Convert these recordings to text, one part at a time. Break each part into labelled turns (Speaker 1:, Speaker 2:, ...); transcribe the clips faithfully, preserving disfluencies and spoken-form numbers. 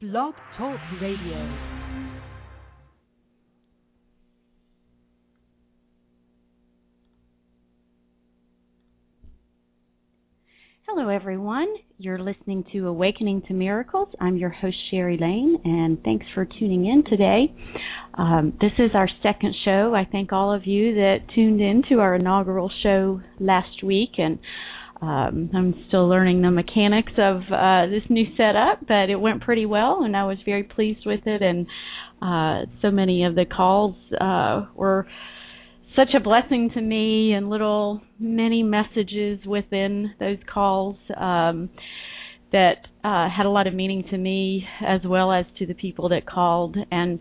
Speaker 1: Blog Talk Radio. Hello, everyone. You're listening to Awakening to Miracles. I'm your host, Sherry Lane, and thanks for tuning in today. Um, this is our second show. I thank all of you that tuned in to our inaugural show last week, and um, I'm still learning the mechanics of uh, this new setup, but it went pretty well, and I was very pleased with it, and uh, so many of the calls uh, were such a blessing to me, and little many messages within those calls um, that uh, had a lot of meaning to me as well as to the people that called. And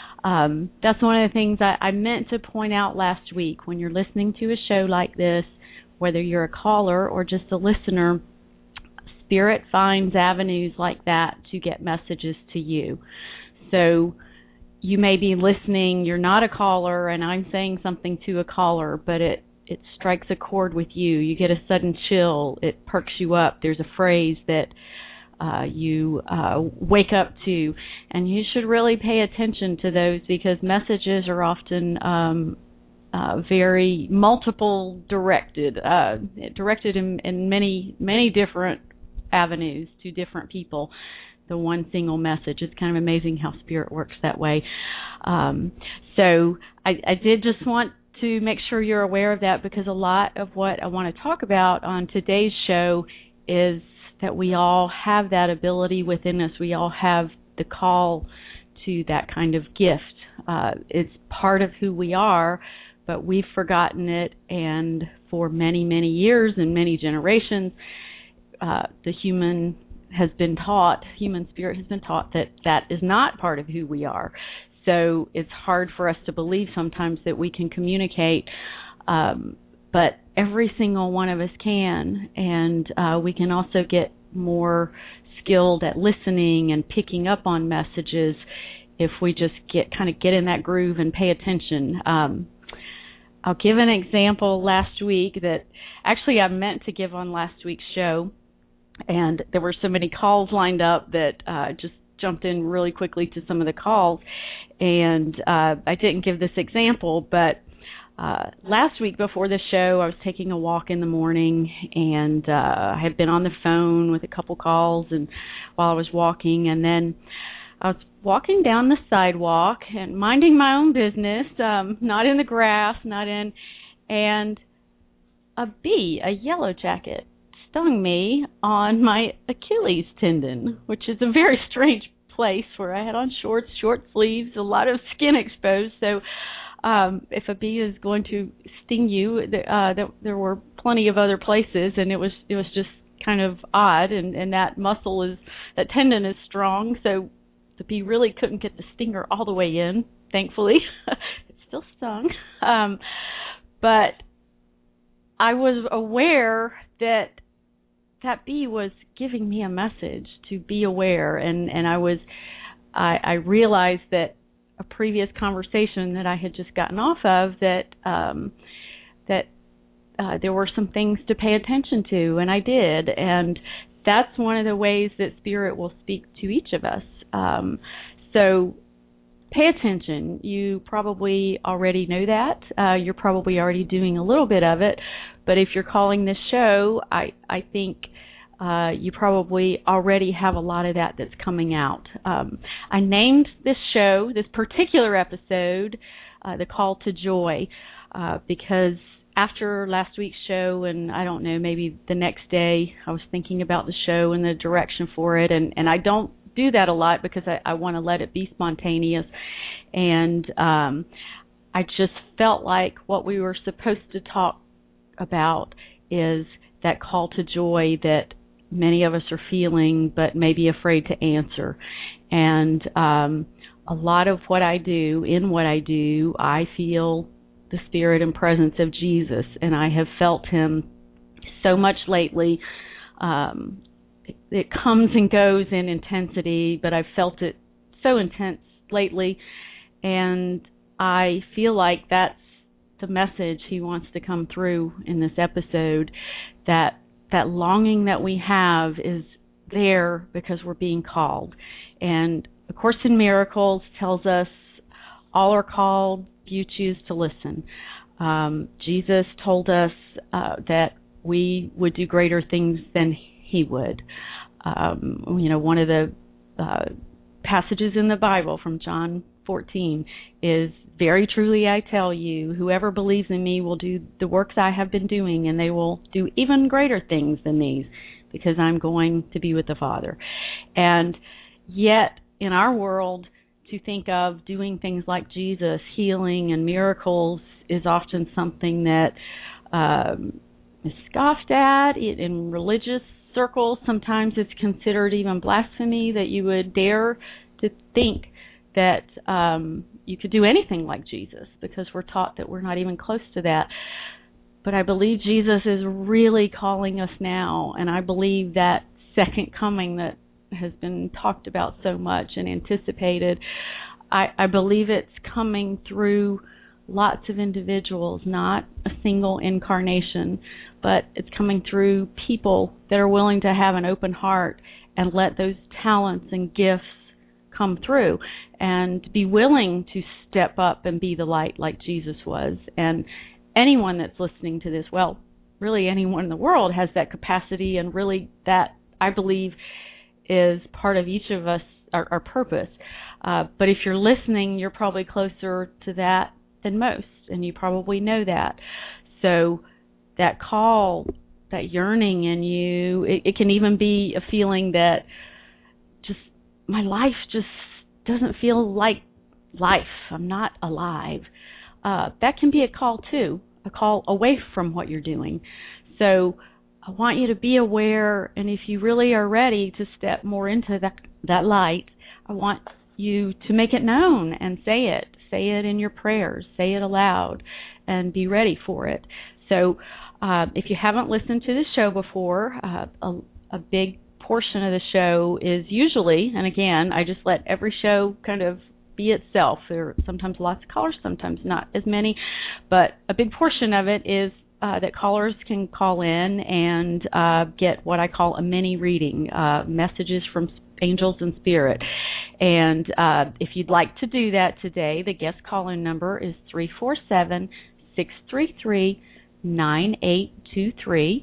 Speaker 1: um, that's one of the things I, I meant to point out last week. When you're listening to a show like this, whether you're a caller or just a listener, Spirit finds avenues like that to get messages to you. So you may be listening, you're not a caller, and I'm saying something to a caller, but it, it strikes a chord with you. You get a sudden chill. It perks you up. There's a phrase that uh, you uh, wake up to, and you should really pay attention to those, because messages are often um, uh, very multiple directed, uh, directed in, in many, many different avenues to different people. The one single message. It's kind of amazing how Spirit works that way. Um, so I, I did just want to make sure you're aware of that, because a lot of what I want to talk about on today's show is that we all have that ability within us. We all have the call to that kind of gift. Uh, it's part of who we are, but we've forgotten it, and for many, many years and many generations, uh, the human has been taught, human spirit has been taught that that is not part of who we are. So it's hard for us to believe sometimes that we can communicate, um, but every single one of us can, and uh, we can also get more skilled at listening and picking up on messages if we just get kind of get in that groove and pay attention. Um, I'll give an example last week that actually I meant to give on last week's show, and there were so many calls lined up that uh, just jumped in really quickly to some of the calls. And uh, I didn't give this example, but uh, last week before the show, I was taking a walk in the morning, and uh, I had been on the phone with a couple calls and while I was walking. And then I was walking down the sidewalk and minding my own business, um, not in the grass, not in, and a bee, a yellow jacket, stung me on my Achilles tendon, which is a very strange place where I had on shorts, short sleeves, a lot of skin exposed. So um, if a bee is going to sting you, uh, there, there were plenty of other places, and it was it was just kind of odd. And, and that muscle is, that tendon is strong, so the bee really couldn't get the stinger all the way in. Thankfully, it still stung, um, but I was aware that that bee was giving me a message to be aware, and, and I was, I, I realized that a previous conversation that I had just gotten off of, that um, that uh, there were some things to pay attention to, and I did, and that's one of the ways that Spirit will speak to each of us. Um, so pay attention. You probably already know that. Uh, you're probably already doing a little bit of it. But if you're calling this show, I, I think uh, you probably already have a lot of that that's coming out. Um, I named this show, this particular episode, uh, The Call to Joy, uh, because after last week's show, and I don't know, maybe the next day, I was thinking about the show and the direction for it, and, and I don't do that a lot because I, I want to let it be spontaneous, and um, I just felt like what we were supposed to talk about is that call to joy that many of us are feeling but may be afraid to answer. And um, a lot of what I do, in what I do, I feel the Spirit and presence of Jesus, and I have felt Him so much lately. Um, it, it comes and goes in intensity, but I've felt it so intense lately, and I feel like that's the message He wants to come through in this episode, that that longing that we have is there because we're being called. And A Course in Miracles tells us all are called, few choose to listen. Um, Jesus told us uh, that we would do greater things than he would. Um, you know, one of the uh, passages in the Bible from John fourteen is, very truly I tell you, whoever believes in me will do the works I have been doing, and they will do even greater things than these, because I'm going to be with the Father. And yet, in our world, to think of doing things like Jesus, healing and miracles, is often something that um, is scoffed at in religious circles. Sometimes it's considered even blasphemy that you would dare to think that um, you could do anything like Jesus, because we're taught that we're not even close to that. But I believe Jesus is really calling us now, and I believe that second coming that has been talked about so much and anticipated, I, I believe it's coming through lots of individuals, not a single incarnation, but it's coming through people that are willing to have an open heart and let those talents and gifts come through, and be willing to step up and be the light like Jesus was. And anyone that's listening to this, well, really anyone in the world has that capacity, and really that, I believe, is part of each of us, our, our purpose. Uh, but if you're listening, you're probably closer to that than most, and you probably know that. So that call, that yearning in you, it, it can even be a feeling that just, my life just doesn't feel like life. I'm not alive. Uh, that can be a call too, a call away from what you're doing. So I want you to be aware, and if you really are ready to step more into that, that light, I want you to make it known and say it. Say it in your prayers. Say it aloud, and be ready for it. So uh, if you haven't listened to this show before, uh, a, a big portion of the show is usually, and again, I just let every show kind of be itself. There are sometimes lots of callers, sometimes not as many, but a big portion of it is uh, that callers can call in and uh, get what I call a mini reading, uh, messages from angels and spirit. And uh, if you'd like to do that today, the guest call-in number is three four seven, six three three, nine eight two three.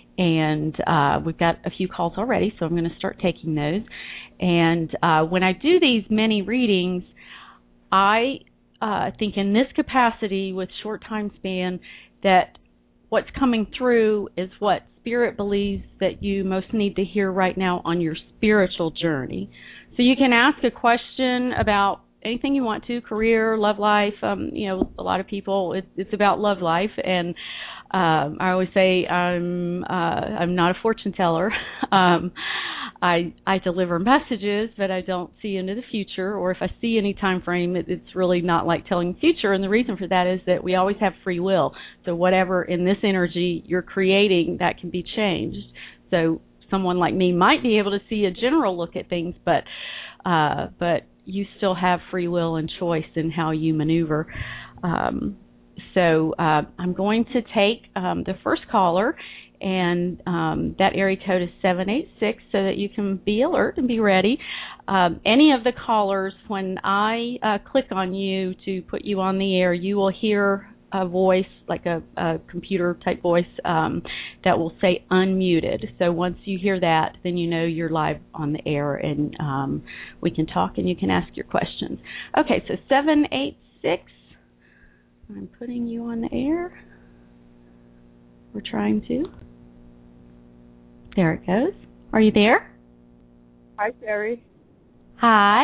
Speaker 1: And uh, we've got a few calls already, so I'm going to start taking those. And uh, when I do these mini readings, I uh, think in this capacity with short time span that what's coming through is what Spirit believes that you most need to hear right now on your spiritual journey. So you can ask a question about anything you want to, career, love life. Um, you know, a lot of people, it, it's about love life, and um, I always say I'm uh, I'm not a fortune teller. um, I I deliver messages, but I don't see into the future, or if I see any time frame, it, it's really not like telling the future. And the reason for that is that we always have free will. So whatever in this energy you're creating, that can be changed. So someone like me might be able to see a general look at things, but uh, but you still have free will and choice in how you maneuver. Um, so uh, I'm going to take um, the first caller, and um, that area code is seven eight six, so that you can be alert and be ready. Um, any of the callers, when I uh, click on you to put you on the air, you will hear a voice, like a, a computer-type voice, um, that will say unmuted. So once you hear that, then you know you're live on the air, and um, we can talk and you can ask your questions. Okay, so seven eight six, I'm putting you on the air. We're trying to. There it goes. Are you there?
Speaker 2: Hi, Sherry.
Speaker 1: Hi.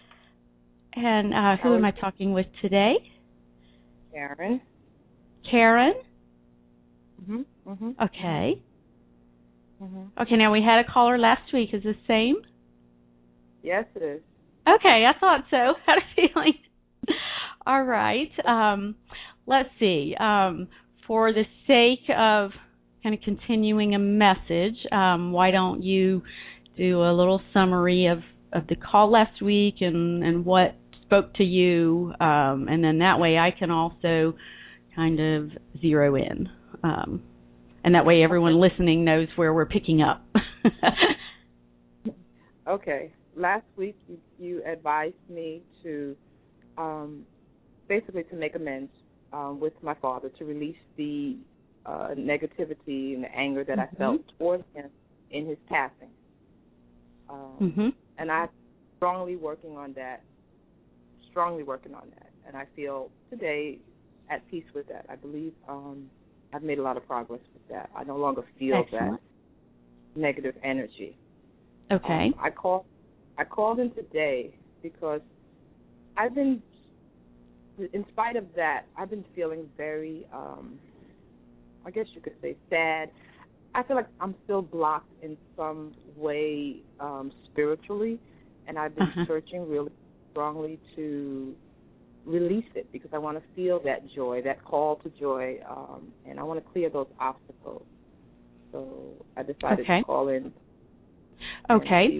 Speaker 1: And uh, who am I talking with today?
Speaker 2: Karen.
Speaker 1: Karen?
Speaker 2: Mhm. Mhm.
Speaker 1: Okay.
Speaker 2: Mhm.
Speaker 1: Okay, now we had a caller last week. Is this the same?
Speaker 2: Yes, it is.
Speaker 1: Okay, I thought so. Had a feeling. All right. Um, let's see. Um, for the sake of kind of continuing a message, um, why don't you do a little summary of, of the call last week and, and what spoke to you, um, and then that way I can also kind of zero in. Um, and that way everyone listening knows where we're picking up.
Speaker 2: Okay. last week you, you advised me to um, basically to make amends um, with my father, to release the uh, negativity and the anger that mm-hmm. I felt towards him in his passing. Um, mm-hmm. And I'm strongly working on that, strongly working on that. And I feel today at peace with that. I believe um, I've made a lot of progress with that. I no longer feel Excellent. that negative energy.
Speaker 1: Okay.
Speaker 2: Um, I called I called in today because I've been, in spite of that, I've been feeling very, um, I guess you could say, sad. I feel like I'm still blocked in some way um, spiritually, and I've been uh-huh. searching really strongly to release it because I want to feel that joy, that call to joy, um, and I want to clear those obstacles. So I decided
Speaker 1: okay.
Speaker 2: to call in.
Speaker 1: Okay.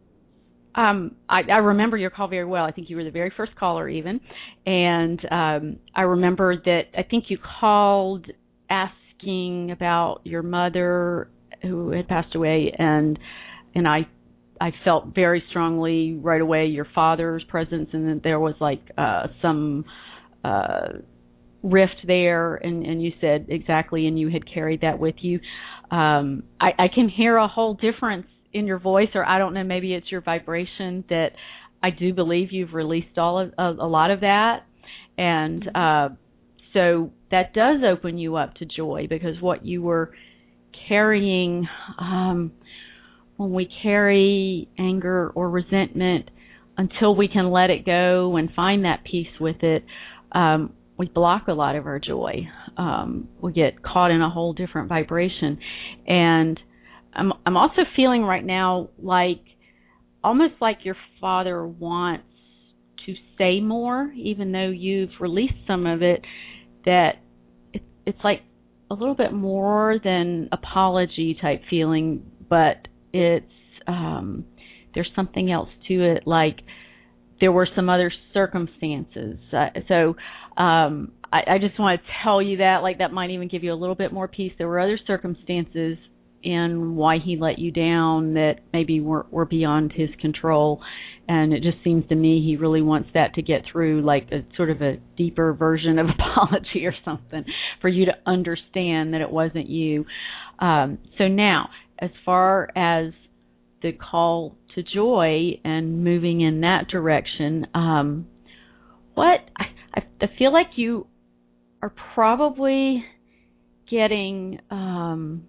Speaker 1: Um, I, I remember your call very well. I think you were the very first caller even. And um, I remember that I think you called asking about your mother who had passed away, and and I I felt very strongly right away your father's presence, and that there was like uh, some uh, rift there, and, and you said exactly, and you had carried that with you. Um, I, I can hear a whole difference in your voice, or I don't know, maybe it's your vibration, that I do believe you've released all of a, a lot of that, and uh, so that does open you up to joy, because what you were carrying, um, when we carry anger or resentment, until we can let it go and find that peace with it, um, we block a lot of our joy. Um, we get caught in a whole different vibration, and I'm I'm also feeling right now like almost like your father wants to say more, even though you've released some of it, that it, it's like a little bit more than apology type feeling, but it's um, there's something else to it, like there were some other circumstances. Uh, so um, I, I just want to tell you that, like that might even give you a little bit more peace. There were other circumstances in why he let you down that maybe were, were beyond his control. And it just seems to me he really wants that to get through, like a sort of a deeper version of apology or something, for you to understand that it wasn't you. Um, so now, as far as the call to joy and moving in that direction, um, what I, I feel like you are probably getting, um,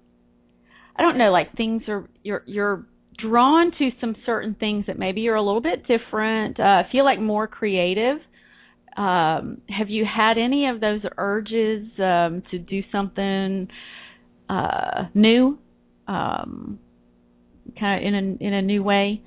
Speaker 1: I don't know, like things are, you're you're drawn to some certain things that maybe are a little bit different. Uh, feel like more creative. Um, have you had any of those urges um, to do something uh, new, um, kind of in a in a new way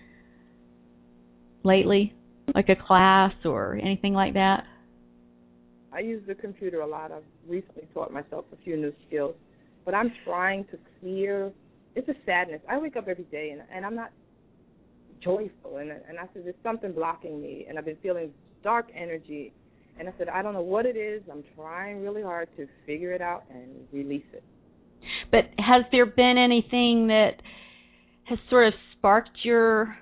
Speaker 1: lately, like a class or anything like that?
Speaker 2: I use the computer a lot. I've recently taught myself a few new skills, but I'm trying to clear. It's a sadness. I wake up every day and, and I'm not joyful, and and I said there's something blocking me, and I've been feeling dark energy, and I said I don't know what it is. I'm trying really hard to figure it out and release it.
Speaker 1: But has there been anything that has sort of sparked your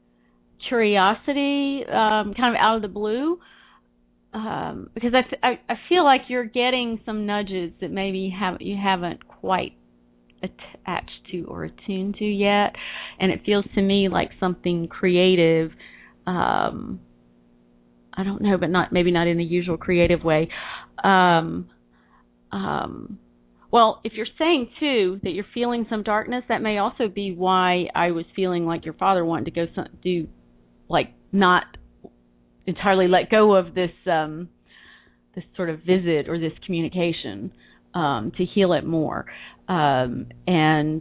Speaker 1: curiosity, um, kind of out of the blue? Um, because I, th- I I feel like you're getting some nudges that maybe have you haven't quite attached to or attuned to yet, and it feels to me like something creative. Um, I don't know, but not maybe not in the usual creative way. Um, um, well, if you're saying too that you're feeling some darkness, that may also be why I was feeling like your father wanted to go some, do like not entirely let go of this um, this sort of visit or this communication um, to heal it more. Um, and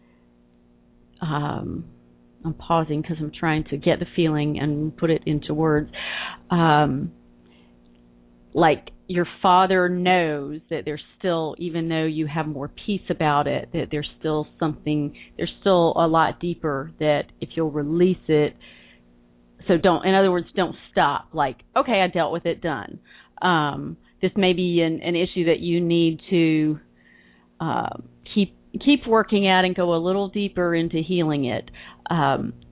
Speaker 1: um, I'm pausing because I'm trying to get the feeling and put it into words. Um, like your father knows that there's still, even though you have more peace about it, that there's still something, there's still a lot deeper that if you'll release it, so don't, in other words, don't stop. Like, okay, I dealt with it, done. Um, this may be an, an issue that you need to uh, keep keep working at and go a little deeper into healing it. Um,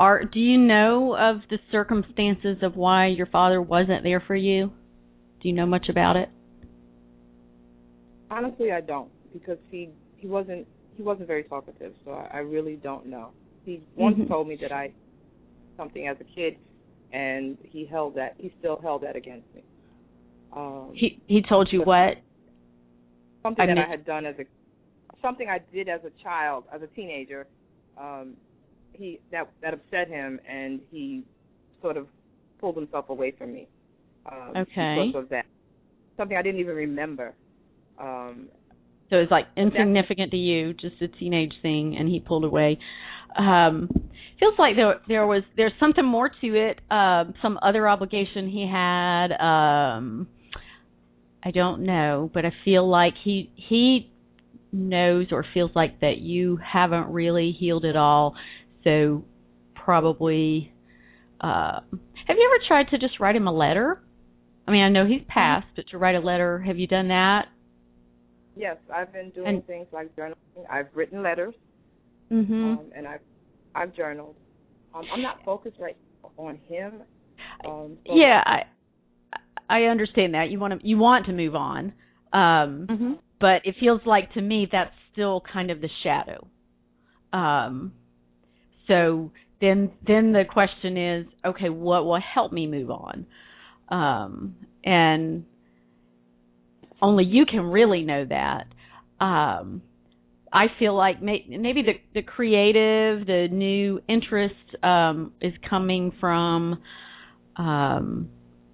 Speaker 1: are do you know of the circumstances of why your father wasn't there for you? Do you know much about it?
Speaker 2: Honestly, I don't, because he he wasn't he wasn't very talkative, so I, I really don't know. He once
Speaker 1: Mm-hmm.
Speaker 2: told me that I something as a kid, and he held that he still held that against me. Um,
Speaker 1: he he told you what?
Speaker 2: Something
Speaker 1: I
Speaker 2: that
Speaker 1: mean,
Speaker 2: I had done as a something I did as a child, as a teenager. Um, he that that upset him, and he sort of pulled himself away from me. Um,
Speaker 1: okay.
Speaker 2: Because of that, something I didn't even remember. Um,
Speaker 1: so it's like insignificant to you, just a teenage thing, and he pulled away. Um, feels like there there was there's something more to it. Um, some other obligation he had. Um, I don't know, but I feel like he he knows or feels like that you haven't really healed it all. So probably, uh, have you ever tried to just write him a letter? I mean, I know he's passed, but to write a letter, have you done that?
Speaker 2: Yes, I've been doing
Speaker 1: and,
Speaker 2: things like journaling. I've written letters,
Speaker 1: mm-hmm.
Speaker 2: um, and I've I've journaled. Um, I'm not focused right on him. Um, so
Speaker 1: yeah, I I understand that you want to you want to move on, um,
Speaker 2: mm-hmm.
Speaker 1: but it feels like to me that's still kind of the shadow. Um, so then then the question is, okay, what will help me move on? Um, and only you can really know that. Um, I feel like may, maybe the, the creative, the new interest um, is coming from um,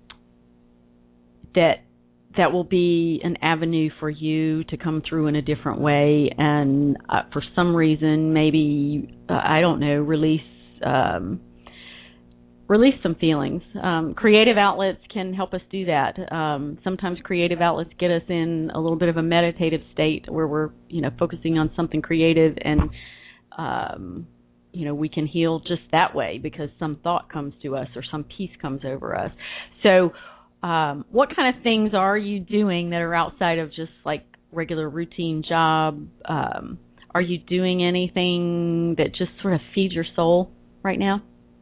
Speaker 1: that that will be an avenue for you to come through in a different way, and uh, for some reason, maybe uh, I don't know, release. Um, Release some feelings. Um, creative outlets can help us do that. Um, sometimes creative outlets get us in a little bit of a meditative state where we're, you know, focusing on something creative, and um, you know, we can heal just that way because some thought comes to us or some peace comes over us. So, um, what kind of things are you doing that are outside of just like regular routine job? Um, are you doing anything that just sort of feeds your soul right now?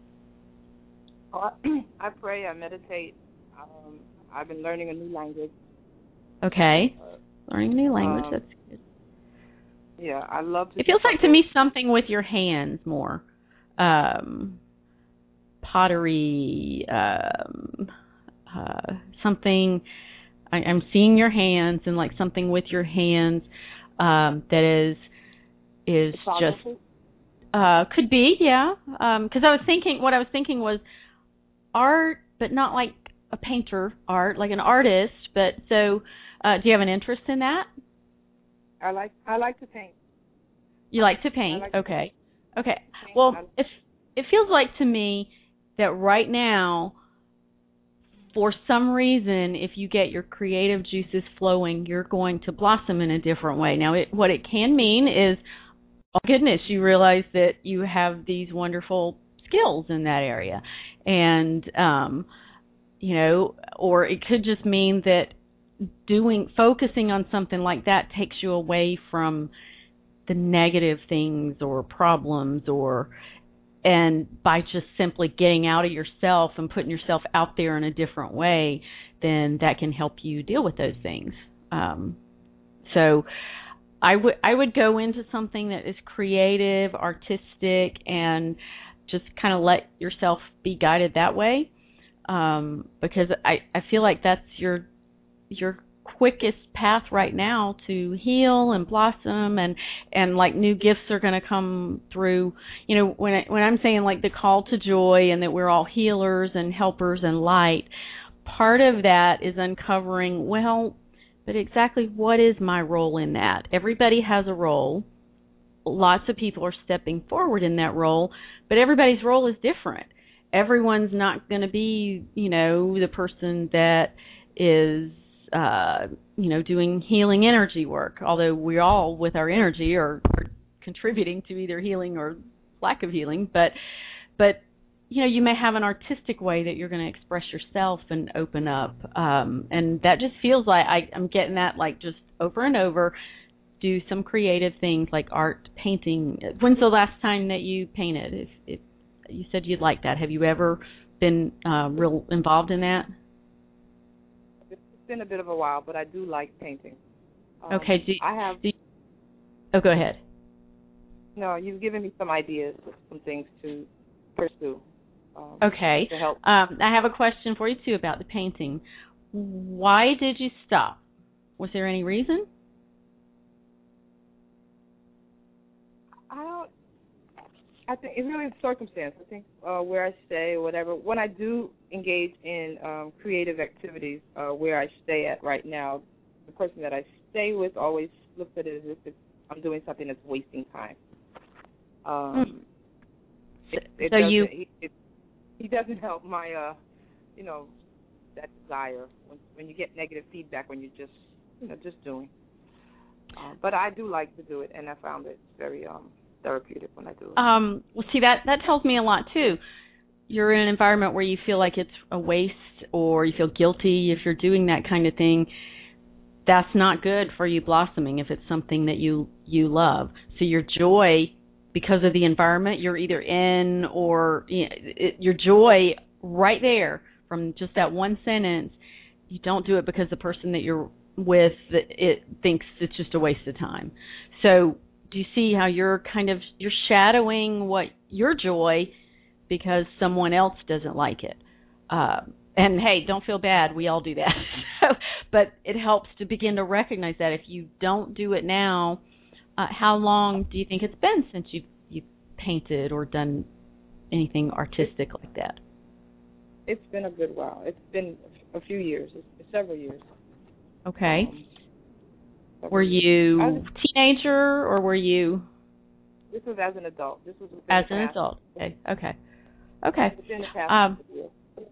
Speaker 2: I pray, I meditate. Um, I've been learning a new language.
Speaker 1: Okay. Uh, learning a new language, um, that's good.
Speaker 2: Yeah, I love to.
Speaker 1: It feels like to me something with your hands more. Um, pottery, um, uh, something, I, I'm seeing your hands and like something with your hands um, that is, is just, uh, could be, yeah. Um, 'cause I was thinking, what I was thinking was, art, but not like a painter art, like an artist. But so, uh, do you have an interest in that?
Speaker 2: I like I like to paint.
Speaker 1: You like to paint?
Speaker 2: Like
Speaker 1: okay.
Speaker 2: To
Speaker 1: okay.
Speaker 2: Paint.
Speaker 1: Well, if it feels like to me that right now, for some reason, if you get your creative juices flowing, you're going to blossom in a different way. Now, it, what it can mean is, oh goodness, you realize that you have these wonderful skills in that area. And, um, you know, or it could just mean that doing, focusing on something like that takes you away from the negative things or problems, or, and by just simply getting out of yourself and putting yourself out there in a different way, then that can help you deal with those things. Um, so I would, I would go into something that is creative, artistic, and just kind of let yourself be guided that way, um, because I, I feel like that's your your quickest path right now to heal and blossom, and, and like new gifts are going to come through. You know, when I, when I'm saying like the call to joy and that we're all healers and helpers and light, part of that is uncovering, well, but exactly what is my role in that? Everybody has a role. Lots of people are stepping forward in that role, but everybody's role is different. Everyone's not going to be, you know, the person that is, uh, you know, doing healing energy work, although we all, with our energy, are, are contributing to either healing or lack of healing. But, but you know, you may have an artistic way that you're going to express yourself and open up, um, and that just feels like I, I'm getting that like just over and over. Do some creative things like art, painting. When's the last time that you painted? If, if you said you'd like that. Have you ever been uh, real involved in that?
Speaker 2: It's been a bit of a while, but I do like painting. Um,
Speaker 1: okay. Do,
Speaker 2: I have.
Speaker 1: Do you, oh, go ahead.
Speaker 2: No, you've given me some ideas, some things to pursue. Um,
Speaker 1: okay.
Speaker 2: To help.
Speaker 1: Um, I have a question for you, too, about the painting. Why did you stop? Was there any reason?
Speaker 2: I don't. I think it's really circumstance. I think uh, where I stay or whatever. When I do engage in um, creative activities, uh, where I stay at right now, the person that I stay with always looks at it as if it's, I'm doing something that's wasting time. Um, it, it
Speaker 1: so you,
Speaker 2: he, it, he doesn't help my, uh, you know, that desire when when you get negative feedback when you're just, you know, just doing. Uh, but I do like to do it, and I found it very um, therapeutic when I do it.
Speaker 1: Um, well, see, that that tells me a lot too. You're in an environment where you feel like it's a waste, or you feel guilty if you're doing that kind of thing. That's not good for you blossoming if it's something that you you love. So your joy, because of the environment you're either in, or you know, it, your joy right there from just that one sentence, you don't do it because the person that you're with, it thinks it's just a waste of time. So do you see how you're kind of, you're shadowing what your joy because someone else doesn't like it? Uh, and hey, don't feel bad. We all do that. so, but it helps to begin to recognize that if you don't do it now, uh, how long do you think it's been since you've, you've painted or done anything artistic like that?
Speaker 2: It's been a good while. It's been a few years, it's several years.
Speaker 1: Okay.
Speaker 2: Um,
Speaker 1: were you
Speaker 2: a
Speaker 1: teenager or were you?
Speaker 2: This was as an adult. This was
Speaker 1: as an adult. Okay. Okay. Okay.
Speaker 2: Within the past
Speaker 1: um,
Speaker 2: year.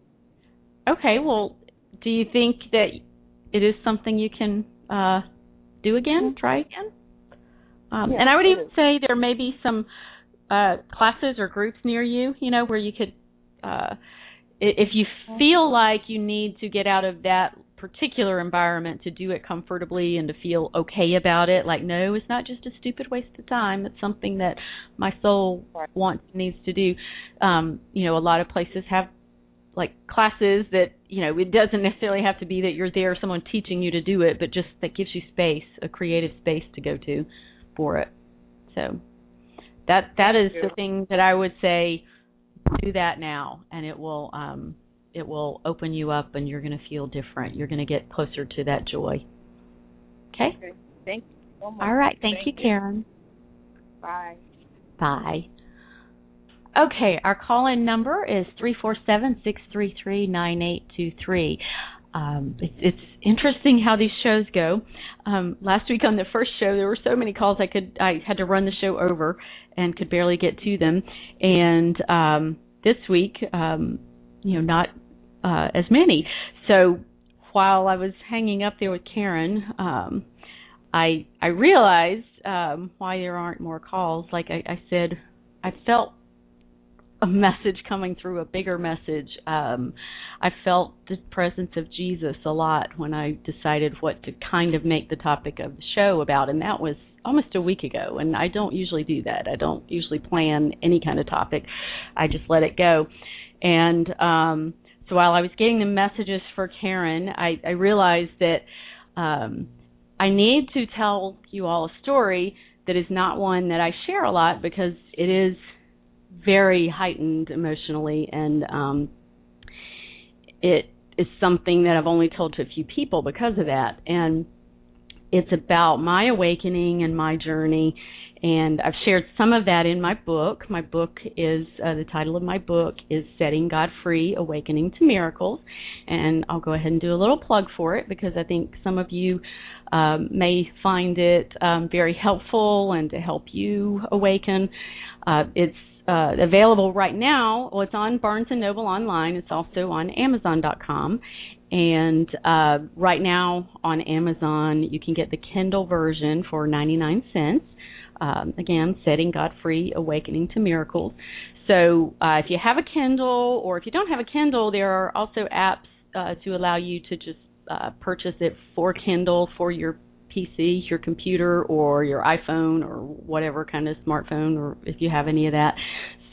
Speaker 1: Okay. Well, do you think that it is something you can uh, do again? Mm-hmm. Try again? Um,
Speaker 2: yeah,
Speaker 1: and I would even
Speaker 2: is.
Speaker 1: say there may be some uh, classes or groups near you, you know, where you could, uh, if you feel like you need to get out of that particular environment to do it comfortably and to feel okay about it, like, no, it's not just a stupid waste of time. It's something that my soul wants, needs to do. Um, you know, a lot of places have like classes that, you know, it doesn't necessarily have to be that you're there, someone teaching you to do it, but just that gives you space, a creative space to go to for it. So that that is the thing that I would say, do that now, and it will um, it will open you up, and you're going to feel different. You're going to get closer to that joy. Okay?
Speaker 2: Okay. Thank you so much.
Speaker 1: All right. Thank, Thank you, Karen.
Speaker 2: You. Bye.
Speaker 1: Bye. Okay, our call-in number is three four seven, six three three, nine eight two three. Um, it's, it's interesting how these shows go. Um, last week on the first show, there were so many calls I could I had to run the show over and could barely get to them. And um, this week, um, you know, not uh, as many. So while I was hanging up there with Karen, um, I I realized um, why there aren't more calls. Like I, I said, I felt a message coming through, a bigger message. Um, I felt the presence of Jesus a lot when I decided what to kind of make the topic of the show about, and that was almost a week ago, and I don't usually do that. I don't usually plan any kind of topic. I just let it go. And um, so while I was getting the messages for Karen, I, I realized that um, I need to tell you all a story that is not one that I share a lot because it is very heightened emotionally, and um, it is something that I've only told to a few people because of that. And it's about my awakening and my journey, and I've shared some of that in my book. My book is, uh, the title of my book is Setting God Free, Awakening to Miracles, and I'll go ahead and do a little plug for it because I think some of you um, may find it um, very helpful and to help you awaken. Uh, it's Uh, available right now. Well, it's on Barnes and Noble online. It's also on Amazon dot com. And uh, right now on Amazon, you can get the Kindle version for ninety-nine cents. Um, again, Setting God Free, Awakening to Miracles. So uh, if you have a Kindle, or if you don't have a Kindle, there are also apps uh, to allow you to just uh, purchase it for Kindle for your P C, your computer, or your iPhone, or whatever kind of smartphone, or if you have any of that.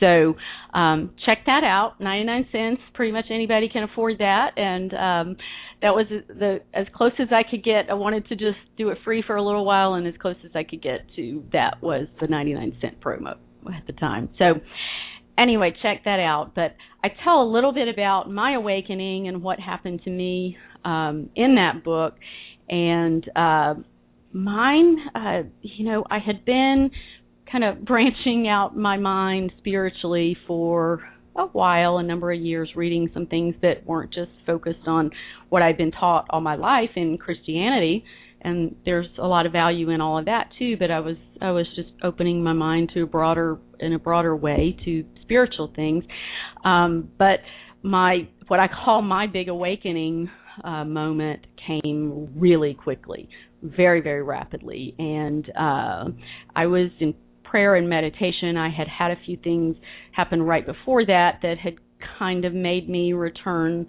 Speaker 1: So um, check that out. ninety-nine cents. Pretty much anybody can afford that. And um, that was the as close as I could get. I wanted to just do it free for a little while, and as close as I could get to that was the ninety-nine cent promo at the time. So anyway, check that out. But I tell a little bit about my awakening and what happened to me um, in that book. And uh, mine, uh, you know, I had been kind of branching out my mind spiritually for a while, a number of years, reading some things that weren't just focused on what I'd been taught all my life in Christianity. And there's a lot of value in all of that too, but I was I was just opening my mind to a broader in a broader way to spiritual things. Um, but my what I call my big awakening uh, moment came really quickly, very very rapidly, and uh, I was in prayer and meditation. I had had a few things happen right before that that had kind of made me return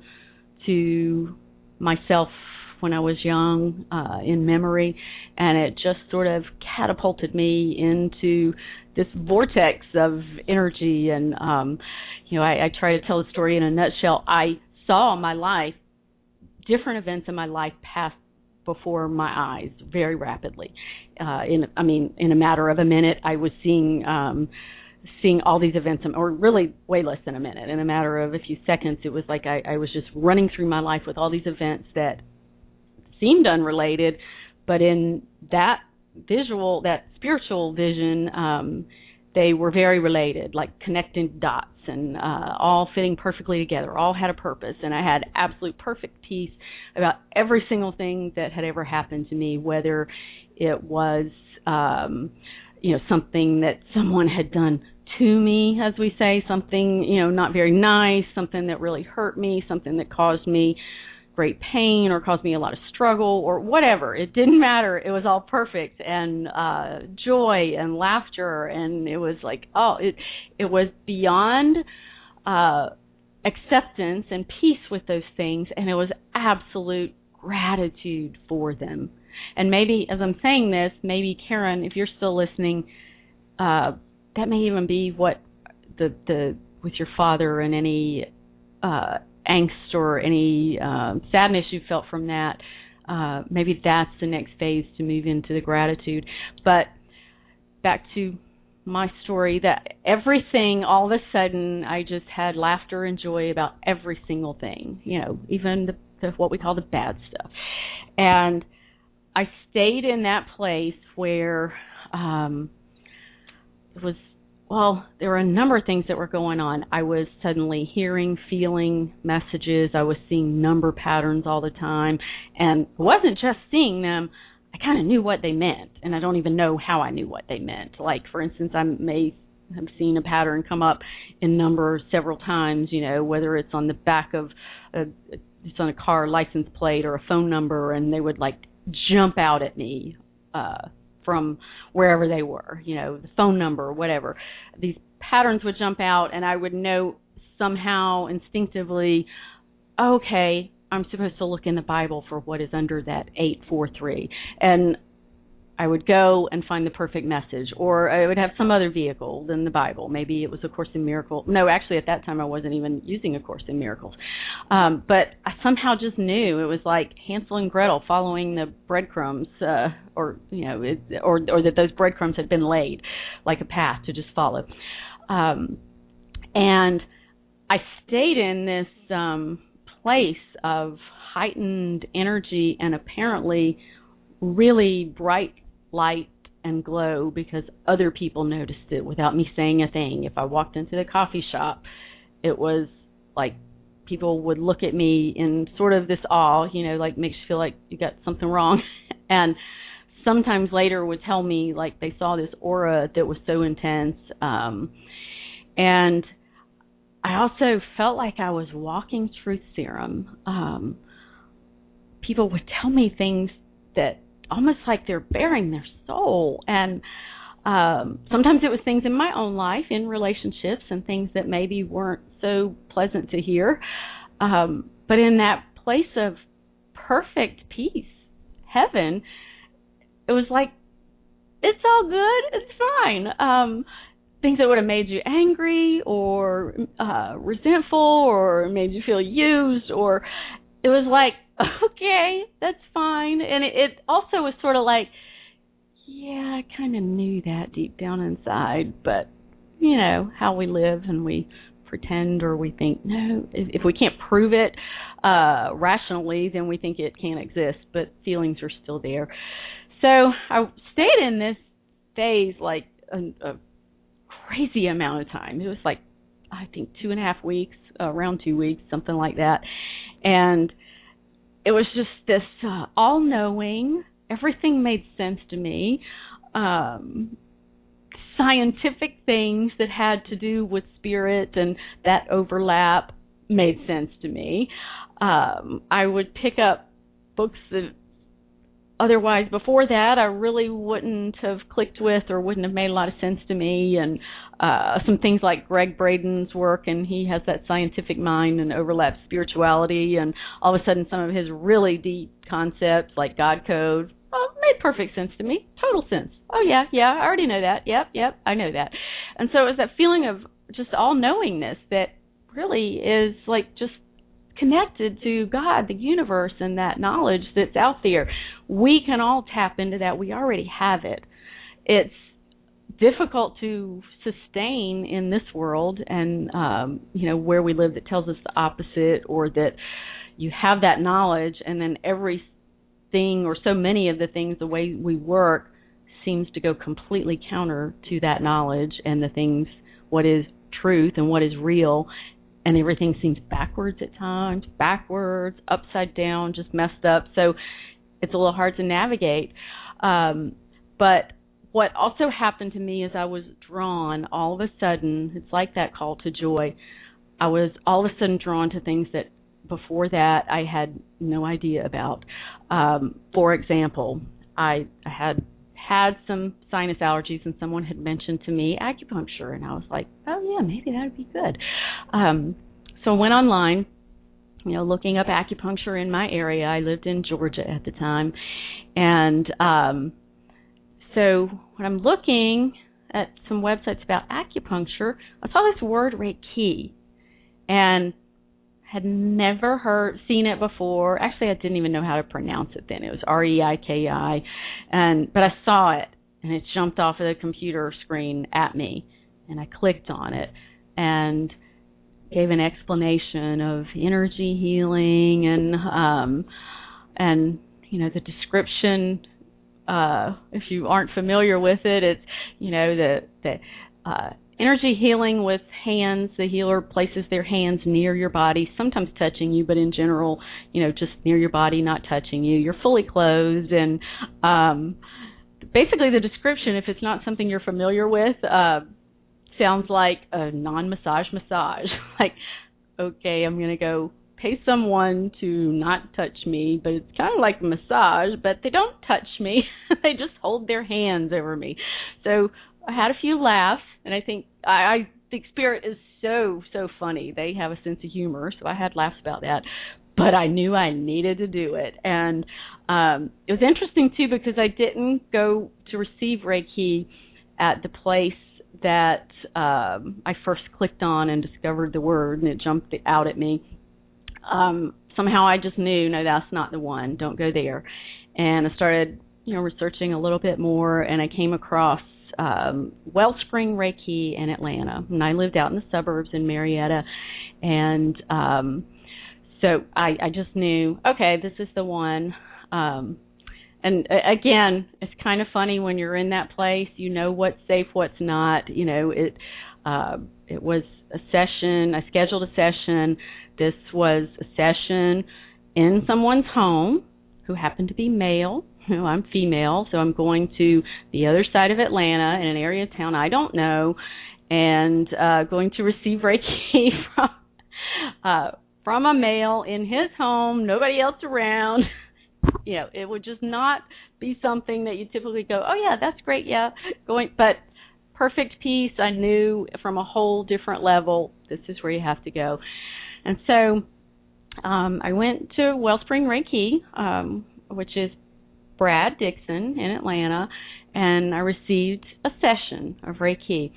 Speaker 1: to myself when I was young, uh, in memory, and it just sort of catapulted me into this vortex of energy. And um, you know, I, I try to tell the story in a nutshell. I saw my life, different events in my life pass before my eyes very rapidly. Uh, in, I mean, in a matter of a minute, I was seeing um, seeing all these events, or really way less than a minute. In a matter of a few seconds, it was like I, I was just running through my life with all these events that seemed unrelated, but in that visual, that spiritual vision, um, they were very related, like connecting dots and uh, all fitting perfectly together, all had a purpose, and I had absolute perfect peace about every single thing that had ever happened to me, whether it was um, you know, something that someone had done to me, as we say, something, you know, not very nice, something that really hurt me, something that caused me great pain or caused me a lot of struggle or whatever. It didn't matter. It was all perfect, and uh, joy and laughter, and it was like, oh, it it was beyond uh, acceptance and peace with those things, and it was absolute gratitude for them. And maybe, as I'm saying this, maybe Karen, if you're still listening, uh, that may even be what the the with your father and any uh, angst or any uh, sadness you felt from that. Uh, maybe that's the next phase to move into the gratitude. But back to my story, that everything, all of a sudden, I just had laughter and joy about every single thing, you know, even the, the what we call the bad stuff. And I stayed in that place where um, it was, well, there were a number of things that were going on. I was suddenly hearing, feeling messages. I was seeing number patterns all the time. And I wasn't just seeing them, I kind of knew what they meant. And I don't even know how I knew what they meant. Like, for instance, I may have seen a pattern come up in numbers several times, you know, whether it's on the back of, a, it's on a car license plate or a phone number, and they would, like, jump out at me uh from wherever they were, you know, the phone number or whatever. These patterns would jump out, and I would know somehow instinctively, okay, I'm supposed to look in the Bible for what is under that eight four three. And I would go and find the perfect message, or I would have some other vehicle than the Bible. Maybe it was A Course in Miracles. No, actually, at that time, I wasn't even using A Course in Miracles. Um, but I somehow just knew it was like Hansel and Gretel following the breadcrumbs, uh, or you know, it, or or that those breadcrumbs had been laid, like a path to just follow. Um, and I stayed in this um, place of heightened energy and apparently really bright light and glow, because other people noticed it without me saying a thing. If I walked into the coffee shop, it was like people would look at me in sort of this awe, you know, like makes you feel like you got something wrong. And sometimes later would tell me like they saw this aura that was so intense. Um, and I also felt like I was walking truth serum. Um, people would tell me things that almost like they're bearing their soul. And um, sometimes it was things in my own life, in relationships, and things that maybe weren't so pleasant to hear. Um, but in that place of perfect peace, heaven, it was like, it's all good, it's fine. Um, things that would have made you angry or uh, resentful or made you feel used, or it was like, okay, that's fine. And it, it also was sort of like, yeah, I kind of knew that deep down inside, but, you know, how we live and we pretend or we think, no, if, if we can't prove it uh, rationally, then we think it can't exist, but feelings are still there. So I stayed in this phase like a, a crazy amount of time. It was like, I think, two and a half weeks, uh, around two weeks, something like that. And it was just this uh, all-knowing, everything made sense to me, um, scientific things that had to do with spirit and that overlap made sense to me. Um, I would pick up books that otherwise before that I really wouldn't have clicked with or wouldn't have made a lot of sense to me, and uh, some things like Greg Braden's work, and he has that scientific mind and overlaps spirituality, and all of a sudden some of his really deep concepts like God code, oh, made perfect sense to me, total sense. Oh yeah, yeah, I already know that, yep, yep, I know that. And so it was that feeling of just all-knowingness that really is like just connected to God, the universe, and that knowledge that's out there. We can all tap into that. We already have it. It's difficult to sustain in this world and, um, you know, where we live that tells us the opposite, or that you have that knowledge and then everything or so many of the things, the way we work, seems to go completely counter to that knowledge and the things, what is truth and what is real. And everything seems backwards at times, backwards, upside down, just messed up. So it's a little hard to navigate. Um, but what also happened to me is I was drawn all of a sudden, it's like that call to joy. I was all of a sudden drawn to things that before that I had no idea about. Um, for example, I, I had had some sinus allergies, and someone had mentioned to me acupuncture, and I was like, oh yeah, maybe that would be good. Um, so I went online, you know, looking up acupuncture in my area. I lived in Georgia at the time, and um, so when I'm looking at some websites about acupuncture, I saw this word Reiki, and had never heard, seen it before. Actually, I didn't even know how to pronounce it then. It was R E I K I, and but I saw it, and it jumped off of the computer screen at me, and I clicked on it, and gave an explanation of energy healing, and um, and you know the description. Uh, if you aren't familiar with it, it's you know the the uh, energy healing with hands. The healer places their hands near your body, sometimes touching you, but in general, you know, just near your body, not touching you. You're fully clothed, and um, basically the description, if it's not something you're familiar with, uh, sounds like a non-massage massage. Like, okay, I'm going to go pay someone to not touch me, but it's kind of like a massage, but they don't touch me. They just hold their hands over me. So I had a few laughs, and I think I, I think Spirit is so, so funny. They have a sense of humor, so I had laughs about that. But I knew I needed to do it. And um, it was interesting, too, because I didn't go to receive Reiki at the place that um, I first clicked on and discovered the word, and it jumped out at me. Um, somehow I just knew, no, that's not the one. Don't go there. And I started, you know, researching a little bit more, and I came across um, Wellspring Reiki in Atlanta. And I lived out in the suburbs in Marietta, and um, so I, I just knew, okay, this is the one. Um, and uh, again, it's kind of funny when you're in that place. You know what's safe, what's not. You know, it. Uh, it was a session. I scheduled a session. This was a session in someone's home who happened to be male. You know, I'm female, so I'm going to the other side of Atlanta in an area of town I don't know, and uh, going to receive Reiki from uh, from a male in his home, nobody else around. You know, it would just not be something that you typically go, oh yeah, that's great, yeah, going, but perfect peace. I knew from a whole different level, this is where you have to go. And so um, I went to Wellspring Reiki, um, which is Brad Dixon in Atlanta, and I received a session of Reiki.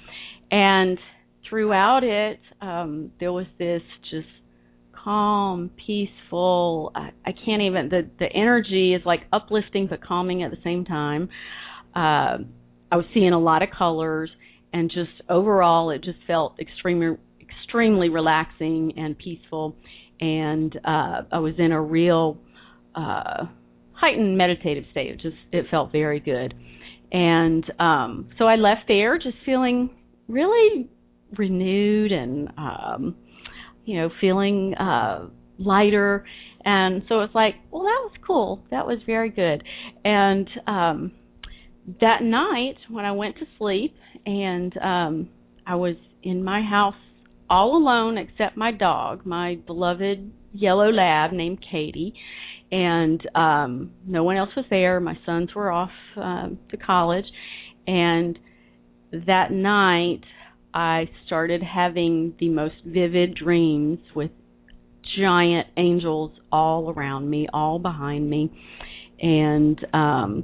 Speaker 1: And throughout it, um, there was this just calm, peaceful, I, I can't even, the, the energy is like uplifting but calming at the same time. Uh, I was seeing a lot of colors, and just overall it just felt extremely, extremely relaxing and peaceful. And uh, I was in a real uh, heightened meditative state. It just, it felt very good. And um, so I left there just feeling really renewed and, um, you know, feeling uh, lighter. And so it's like, well, that was cool. That was very good. And um, that night when I went to sleep, and um, I was in my house all alone except my dog, my beloved yellow lab named Katie, and um, no one else was there. My sons were off uh, to college, and that night I started having the most vivid dreams with giant angels all around me, all behind me, and um,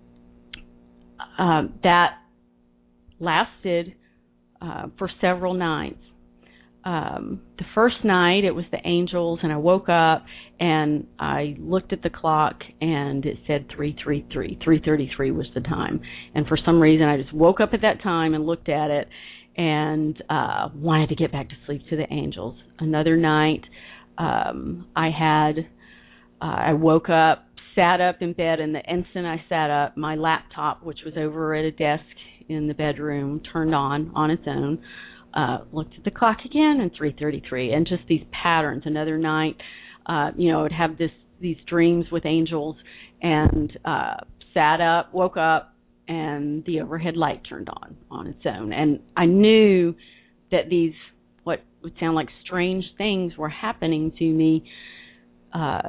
Speaker 1: uh, that lasted uh, for several nights. Um, the first night it was the angels, and I woke up and I looked at the clock and it said three thirty-three. three thirty-three was the time. And for some reason I just woke up at that time and looked at it and uh, wanted to get back to sleep to the angels. Another night um, I had, uh, I woke up, sat up in bed, and the instant I sat up, my laptop, which was over at a desk in the bedroom, turned on on its own. Uh, looked at the clock again, and three thirty-three, and just these patterns. Another night, uh, you know, I would have this these dreams with angels, and uh, sat up, woke up, and the overhead light turned on on its own. And I knew that these, what would sound like strange things, were happening to me, uh,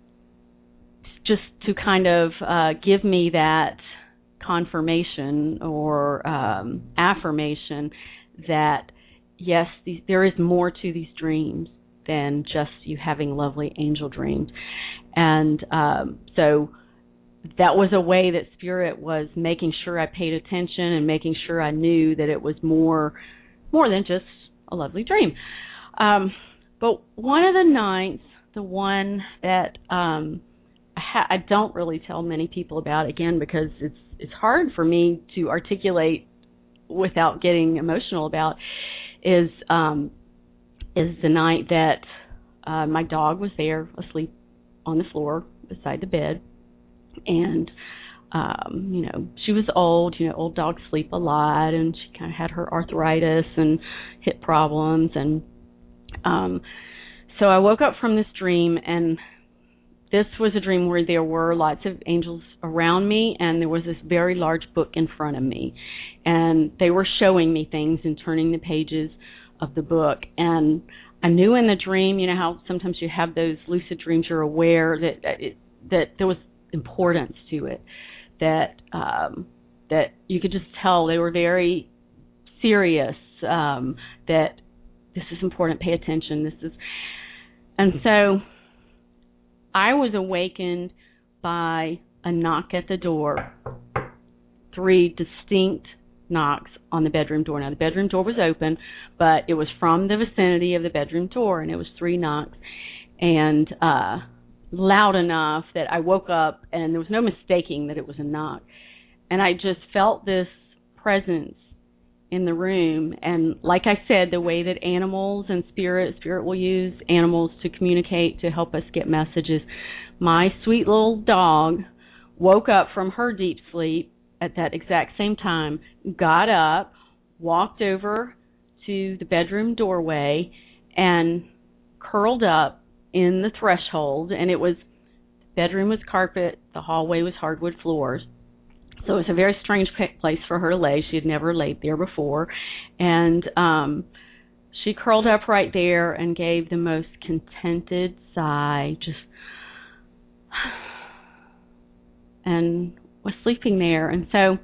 Speaker 1: just to kind of uh, give me that confirmation or um, affirmation that yes, these, there is more to these dreams than just you having lovely angel dreams. And um, so that was a way that Spirit was making sure I paid attention and making sure I knew that it was more more than just a lovely dream. Um, but one of the nights, the one that um, I, ha- I don't really tell many people about, again, because it's it's hard for me to articulate without getting emotional about, is um, is the night that uh, my dog was there asleep on the floor beside the bed, and um, you know, she was old. You know, old dogs sleep a lot, and she kind of had her arthritis and hip problems, and um, so I woke up from this dream, and this was a dream where there were lots of angels around me, and there was this very large book in front of me. And they were showing me things and turning the pages of the book. And I knew in the dream, you know how sometimes you have those lucid dreams, you're aware that that, it, that there was importance to it, that um, that you could just tell they were very serious, um, that this is important, pay attention, this is... And so I was awakened by a knock at the door, three distinct knocks on the bedroom door. Now, the bedroom door was open, but it was from the vicinity of the bedroom door, and it was three knocks, and uh, loud enough that I woke up, and there was no mistaking that it was a knock. And I just felt this presence in the room, and like I said, the way that animals and spirit, spirit will use animals to communicate, to help us get messages. My sweet little dog woke up from her deep sleep at that exact same time, got up, walked over to the bedroom doorway, and curled up in the threshold. And it was, the bedroom was carpet, the hallway was hardwood floors. So it was a very strange place for her to lay. She had never laid there before. And um, she curled up right there and gave the most contented sigh, just, and was sleeping there. And so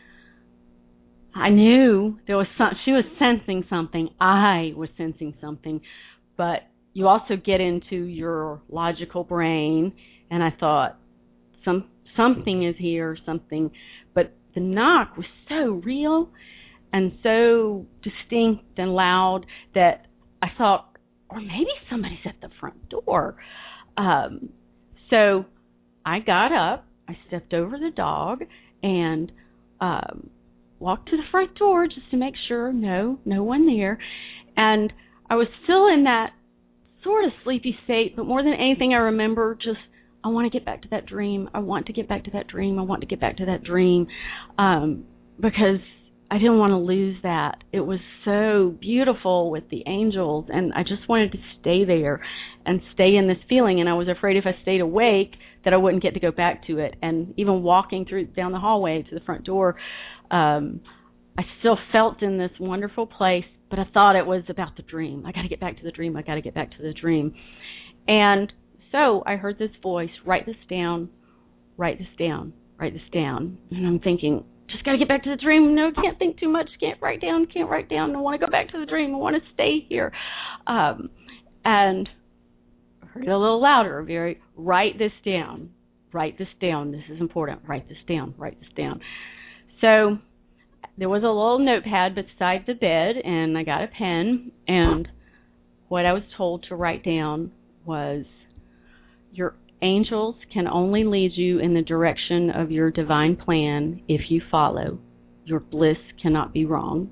Speaker 1: I knew there was some, she was sensing something. I was sensing something. But you also get into your logical brain, and I thought, some something is here, something. But the knock was so real, and so distinct and loud that I thought, or maybe somebody's at the front door. Um, so I got up, I stepped over the dog, and um, walked to the front door just to make sure, no, no one there. And I was still in that sort of sleepy state, but more than anything, I remember just, I want to get back to that dream. I want to get back to that dream. I want to get back to that dream, um, because I didn't want to lose that. It was so beautiful with the angels, and I just wanted to stay there and stay in this feeling. And I was afraid if I stayed awake that I wouldn't get to go back to it. And even walking through down the hallway to the front door, um, I still felt in this wonderful place, but I thought it was about the dream. I got to get back to the dream. I got to get back to the dream. And so I heard this voice, write this down, write this down, write this down. And I'm thinking, just got to get back to the dream. No, can't think too much. Can't write down. Can't write down. I want to go back to the dream. I want to stay here. Um, and I heard it a little louder, very, write this down. Write this down. This is important. Write this down. Write this down. So there was a little notepad beside the bed, and I got a pen, and what I was told to write down was, your angels can only lead you in the direction of your divine plan if you follow. Your bliss cannot be wrong.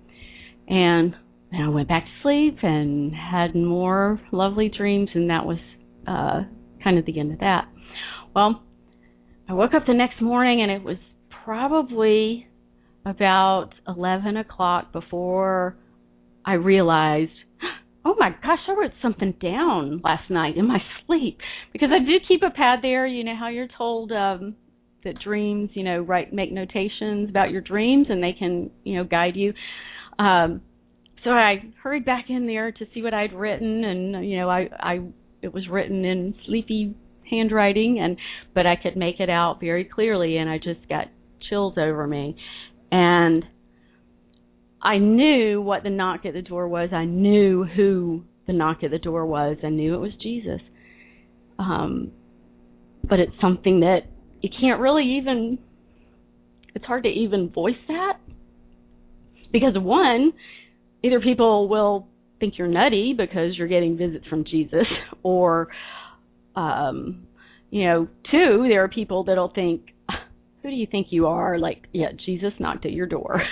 Speaker 1: And then I went back to sleep and had more lovely dreams, and that was uh, kind of the end of that. Well, I woke up the next morning, and it was probably about eleven o'clock before I realized, oh my gosh, I wrote something down last night in my sleep, because I do keep a pad there. You know how you're told um, that dreams, you know, write, make notations about your dreams, and they can, you know, guide you. Um, so I hurried back in there to see what I'd written, and you know, I, I it was written in sleepy handwriting, and but I could make it out very clearly, and I just got chills over me. And I knew what the knock at the door was. I knew who the knock at the door was. I knew it was Jesus. Um, but it's something that you can't really even, it's hard to even voice that. Because one, either people will think you're nutty because you're getting visits from Jesus, or, um, you know, two, there are people that'll think, who do you think you are? Like, yeah, Jesus knocked at your door.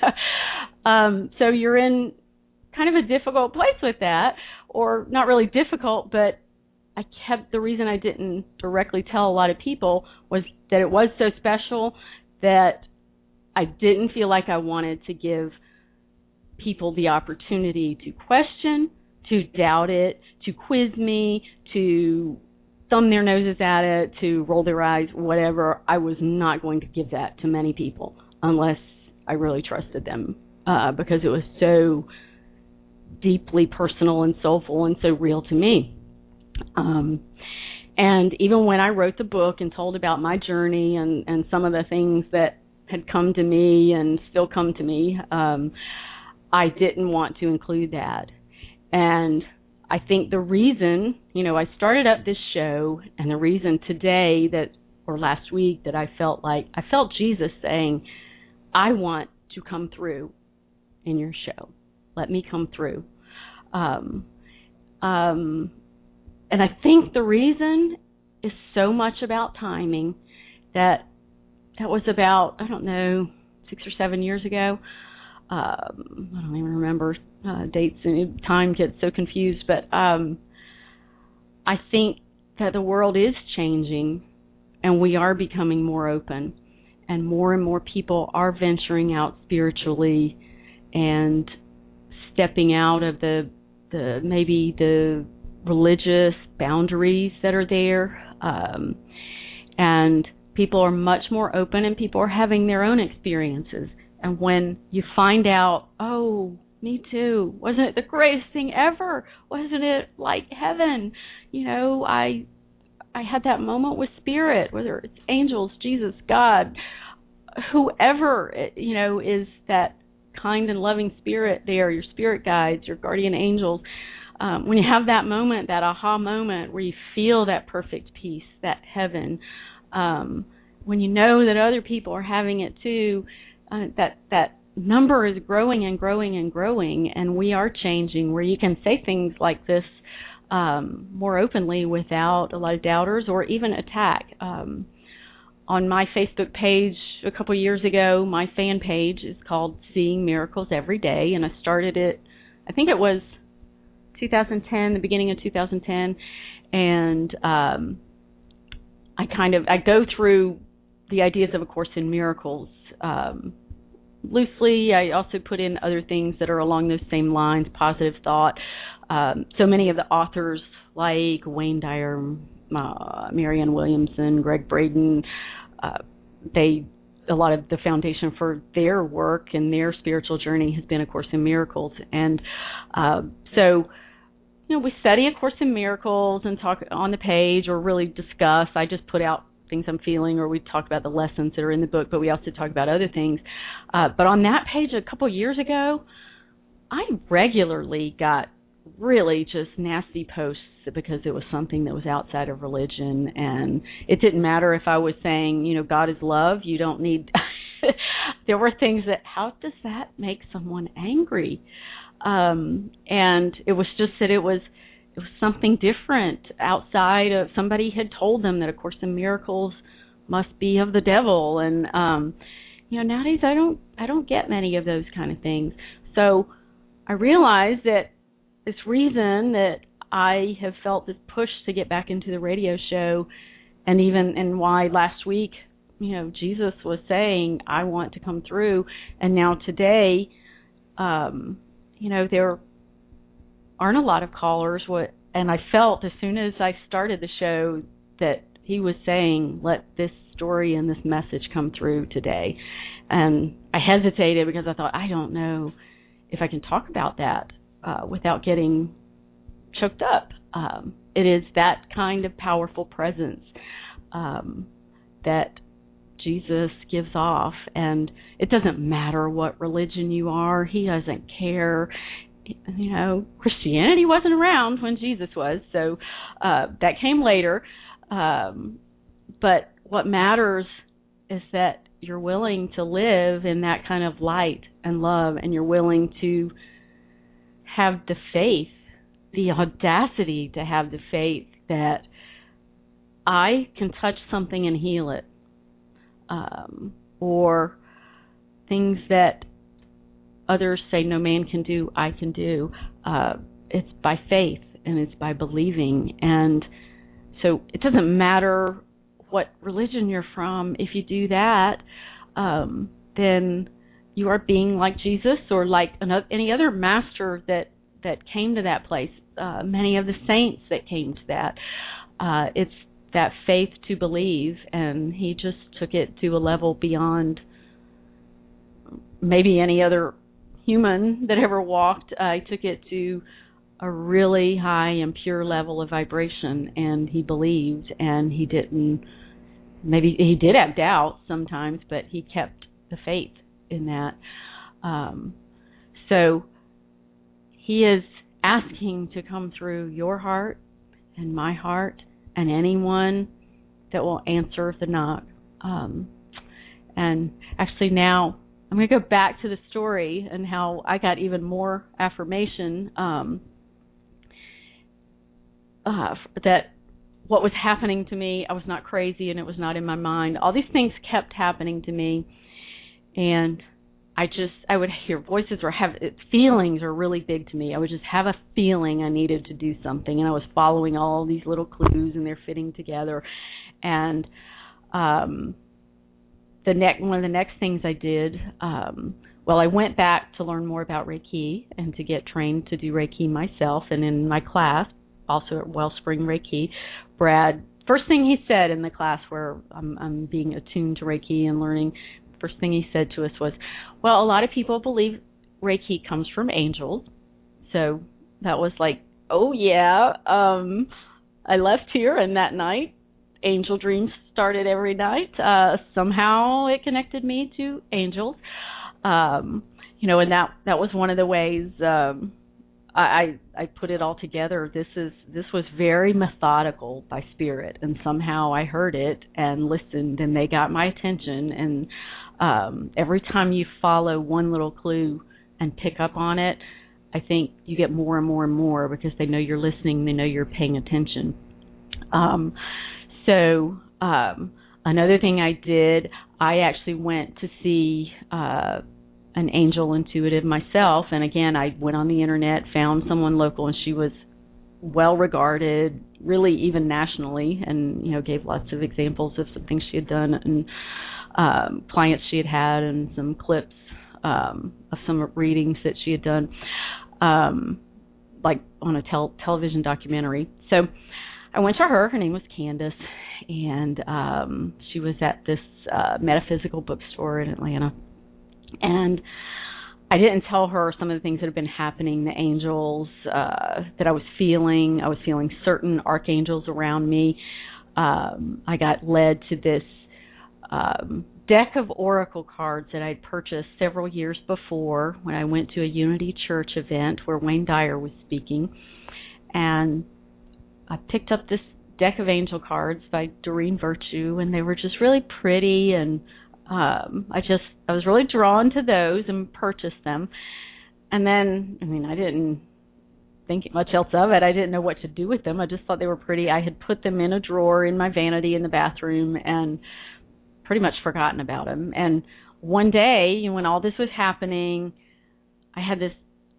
Speaker 1: um, so you're in kind of a difficult place with that, or not really difficult, but I kept, the reason I didn't directly tell a lot of people was that it was so special that I didn't feel like I wanted to give people the opportunity to question, to doubt it, to quiz me, to thumb their noses at it, to roll their eyes, whatever. I was not going to give that to many people unless I really trusted them, uh, because it was so deeply personal and soulful and so real to me. Um, and even when I wrote the book and told about my journey and, and some of the things that had come to me and still come to me, um, I didn't want to include that. And I think the reason, you know, I started up this show, and the reason today that, or last week, that I felt like, I felt Jesus saying, I want to come through in your show. Let me come through. Um, um, and I think the reason is so much about timing. That that was about, I don't know, six or seven years ago. Um, I don't even remember uh, dates, and time gets so confused, but um, I think that the world is changing, and we are becoming more open, and more and more people are venturing out spiritually and stepping out of the, the maybe the religious boundaries that are there, um, and people are much more open, and people are having their own experiences. And when you find out, oh, me too, wasn't it the greatest thing ever? Wasn't it like heaven? You know, I I had that moment with Spirit, whether it's angels, Jesus, God, whoever, you know, is that kind and loving Spirit there, your spirit guides, your guardian angels. Um, when you have that moment, that aha moment where you feel that perfect peace, that heaven, um, when you know that other people are having it too, Uh, that that number is growing and growing and growing, and we are changing, where you can say things like this um, more openly without a lot of doubters or even attack. Um, on my Facebook page a couple years ago, my fan page is called Seeing Miracles Every Day, and I started it, I think it was two thousand ten, the beginning of two thousand ten, and um, I kind of, I go through the ideas of A Course in Miracles um, loosely. I also put in other things that are along those same lines, positive thought. Um, so many of the authors like Wayne Dyer, uh, Marianne Williamson, Greg Braden, uh, they, a lot of the foundation for their work and their spiritual journey has been A Course in Miracles. And uh, so, you know, we study A Course in Miracles and talk on the page or really discuss. I just put out things I'm feeling, or we talk about the lessons that are in the book, but we also talk about other things. Uh, but on that page a couple years ago, I regularly got really just nasty posts because it was something that was outside of religion, and it didn't matter if I was saying, you know, God is love, you don't need there were things that, how does that make someone angry? Um, and it was just that it was it was something different outside of, somebody had told them that A Course in Miracles must be of the devil, and um, you know, nowadays I don't I don't get many of those kind of things. So I realized that this reason that I have felt this push to get back into the radio show, and even and why last week, you know, Jesus was saying, I want to come through, and now today, um, you know, there aren't a lot of callers. What, and I felt as soon as I started the show that he was saying, let this story and this message come through today. And I hesitated because I thought, I don't know if I can talk about that uh, without getting choked up. Um, it is that kind of powerful presence um, that Jesus gives off, and it doesn't matter what religion you are. He doesn't care. You know, Christianity wasn't around when Jesus was, so uh, that came later. Um, but what matters is that you're willing to live in that kind of light and love, and you're willing to have the faith, the audacity to have the faith that I can touch something and heal it, um, or things that others say no man can do, I can do. Uh, it's by faith, and it's by believing. And so it doesn't matter what religion you're from. If you do that, um, then you are being like Jesus, or like another, any other master that, that came to that place. Uh, many of the saints that came to that. Uh, it's that faith to believe, and he just took it to a level beyond maybe any other human that ever walked. Uh, he took it to a really high and pure level of vibration, and he believed, and he didn't, maybe he did have doubts sometimes, but he kept the faith in that. Um, so he is asking to come through your heart and my heart and anyone that will answer the knock. Um, and actually now I'm going to go back to the story and how I got even more affirmation um, uh, that what was happening to me, I was not crazy and it was not in my mind. All these things kept happening to me, and I just, I would hear voices or have, it, feelings are really big to me. I would just have a feeling I needed to do something, and I was following all these little clues, and they're fitting together. And um, the next, one of the next things I did, um, well, I went back to learn more about Reiki and to get trained to do Reiki myself. And in my class, also at Wellspring Reiki, Brad, first thing he said in the class where I'm, I'm being attuned to Reiki and learning, first thing he said to us was, well, a lot of people believe Reiki comes from angels. So that was like, oh yeah. Um, I left here, and that night, angel dreams started every night. Uh, somehow it connected me to angels. Um, you know, and that, that was one of the ways um, I, I put it all together. This is this was very methodical by spirit, and somehow I heard it and listened, and they got my attention. And um, every time you follow one little clue and pick up on it, I think you get more and more and more because they know you're listening, they know you're paying attention. Um, so um, another thing I did, I actually went to see uh, an angel intuitive myself, and again, I went on the internet, found someone local, and she was well regarded, really even nationally, and you know gave lots of examples of some things she had done and um, clients she had had, and some clips um, of some readings that she had done, um, like on a tel- television documentary. So I went to her. Her name was Candace, and um, she was at this uh, metaphysical bookstore in Atlanta. And I didn't tell her some of the things that had been happening, the angels uh, that I was feeling. I was feeling certain archangels around me. Um, I got led to this um, deck of oracle cards that I'd purchased several years before when I went to a Unity Church event where Wayne Dyer was speaking. And I picked up this deck of angel cards by Doreen Virtue, and they were just really pretty, and um, I just I was really drawn to those and purchased them. And then, I mean, I didn't think much else of it. I didn't know what to do with them. I just thought they were pretty. I had put them in a drawer in my vanity in the bathroom and pretty much forgotten about them. And one day, you know, when all this was happening, I had this,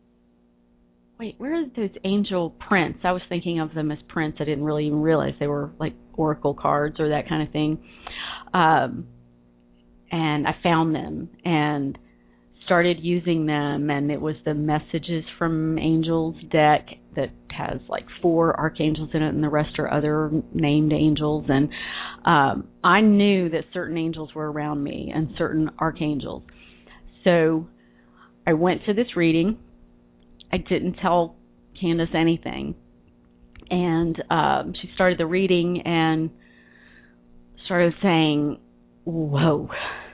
Speaker 1: wait, where are those angel prints? I was thinking of them as prints. I didn't really even realize they were like oracle cards or that kind of thing. Um, and I found them and started using them, and it was the Messages from Angels deck that has like four archangels in it, and the rest are other named angels. And um, I knew that certain angels were around me and certain archangels. So I went to this reading. I didn't tell Candace anything. And um, she started the reading and started saying, whoa,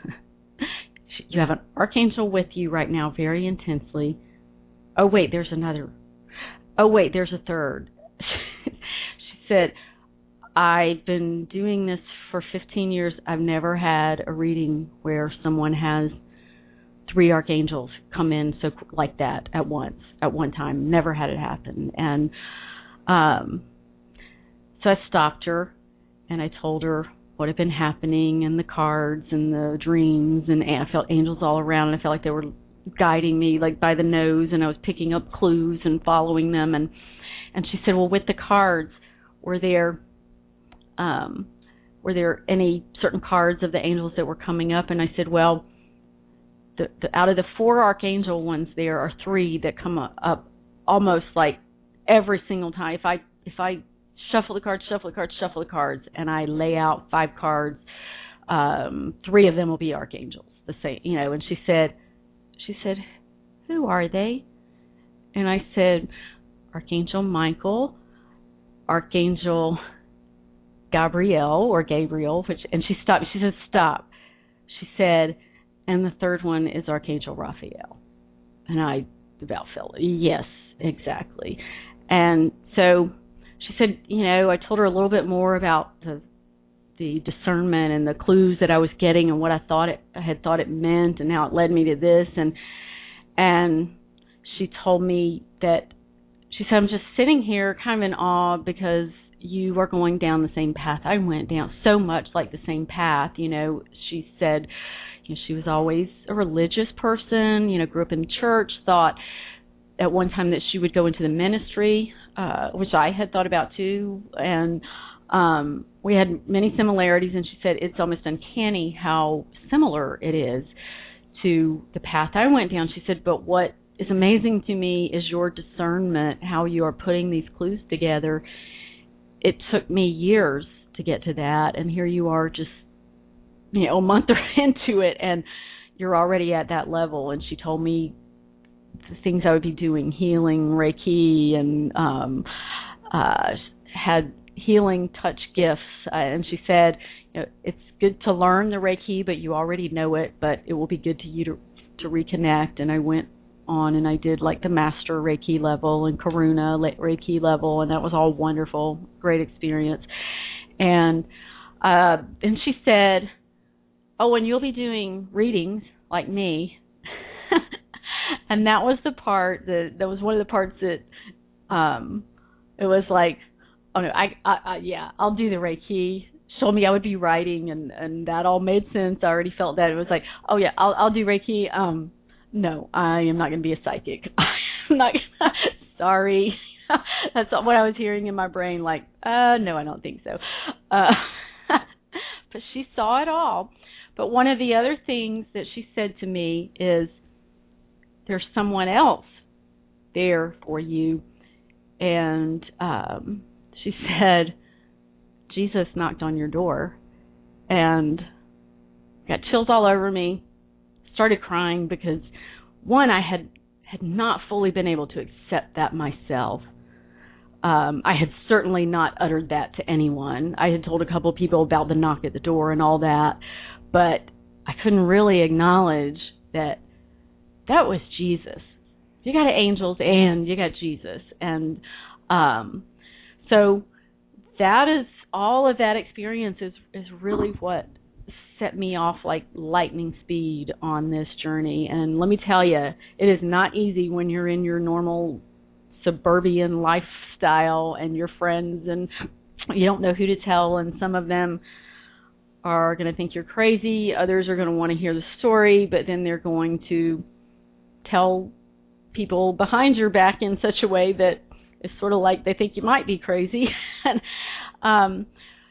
Speaker 1: you have an archangel with you right now very intensely. Oh, wait, there's another. Oh, wait, there's a third. She said, I've been doing this for fifteen years. I've never had a reading where someone has three archangels come in so like that at once, at one time. Never had it happen. And um, so I stopped her, and I told her what had been happening, and the cards and the dreams, and I felt angels all around, and I felt like they were guiding me like by the nose, and I was picking up clues and following them. And and she said, well, with the cards, were there um, were there any certain cards of the angels that were coming up? And I said, well, the, the, out of the four archangel ones, there are three that come up, up almost like every single time. If I if I shuffle the cards, shuffle the cards, shuffle the cards, and I lay out five cards, um, three of them will be archangels. The same, you know. And she said, she said, who are they? And I said, Archangel Michael, Archangel Gabriel or Gabriel, which, and she stopped. She said, stop. She said, and the third one is Archangel Raphael. And I about felt, yes, exactly. And so she said, you know, I told her a little bit more about the the discernment and the clues that I was getting and what I thought it I had thought it meant and how it led me to this. And and she told me that, she said, I'm just sitting here kind of in awe because you are going down the same path I went down, so much like the same path. You know, she said, you know, she was always a religious person, you know, grew up in church, thought at one time that she would go into the ministry, uh, which I had thought about too, and um, we had many similarities, and she said it's almost uncanny how similar it is to the path I went down. She said, but what is amazing to me is your discernment, how you are putting these clues together. It took me years to get to that, and here you are just, you know, a month into it, and you're already at that level. And she told me the things I would be doing, healing, Reiki, and um, uh, had healing touch gifts. Uh, and she said, you know, it's good to learn the Reiki, but you already know it, but it will be good to you to, to reconnect. And I went on and I did like the master Reiki level and Karuna Reiki level, and that was all wonderful, great experience. And uh, and she said, oh, and you'll be doing readings like me. And that was the part that, that was one of the parts that um, it was like, oh, no, I, I, I, yeah, I'll do the Reiki. She told me I would be writing, and, and that all made sense. I already felt that. It was like, oh, yeah, I'll, I'll do Reiki. Um, no, I am not going to be a psychic. I'm not gonna, sorry. That's what I was hearing in my brain, like, uh, no, I don't think so. Uh, but she saw it all. But one of the other things that she said to me is, there's someone else there for you. And um, she said, Jesus knocked on your door. And got chills all over me. Started crying because, one, I had, had not fully been able to accept that myself. Um, I had certainly not uttered that to anyone. I had told a couple of people about the knock at the door and all that, but I couldn't really acknowledge that that was Jesus. You got angels and you got Jesus. And um, so that is, all of that experience is, is really what set me off like lightning speed on this journey. And let me tell you, it is not easy when you're in your normal suburban lifestyle and your friends and you don't know who to tell, and some of them are going to think you're crazy, others are going to want to hear the story, but then they're going to tell people behind your back in such a way that it's sort of like they think you might be crazy. and, um,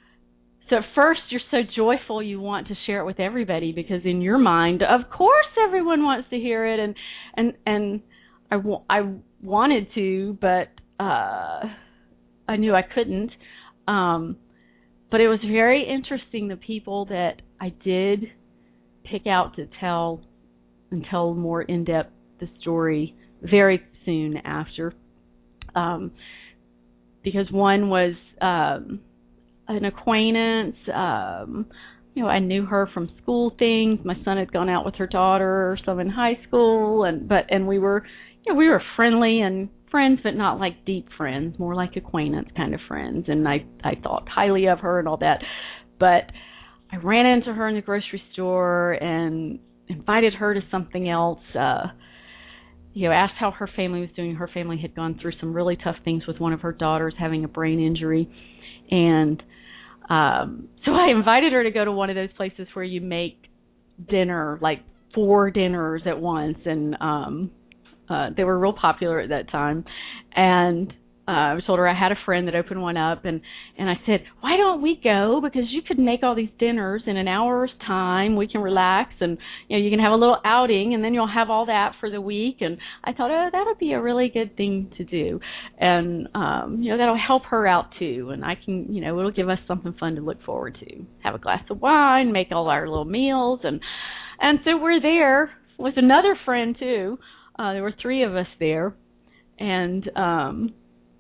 Speaker 1: so at first you're so joyful you want to share it with everybody because in your mind, of course everyone wants to hear it, and and and I, w- I wanted to, but uh, I knew I couldn't. Um, but it was very interesting, the people that I did pick out to tell and tell more in-depth the story very soon after. Um, because one was um, an acquaintance. Um, you know, I knew her from school things. My son had gone out with her daughter or some in high school, and but and we were, you know, we were friendly and friends, but not like deep friends, more like acquaintance kind of friends. And I I thought highly of her and all that. But I ran into her in the grocery store and invited her to something else. Uh, you know, asked how her family was doing. Her family had gone through some really tough things with one of her daughters having a brain injury. And um, so I invited her to go to one of those places where you make dinner, like four dinners at once. And um, uh, they were real popular at that time. And uh, I told her I had a friend that opened one up, and, and I said, why don't we go? Because you could make all these dinners in an hour's time. We can relax, and you know, you can have a little outing, and then you'll have all that for the week. And I thought, oh, that would be a really good thing to do, and um, you know, that'll help her out too. And I can, you know, it'll give us something fun to look forward to. Have a glass of wine, make all our little meals, and and so we're there with another friend too. Uh, there were three of us there, and um.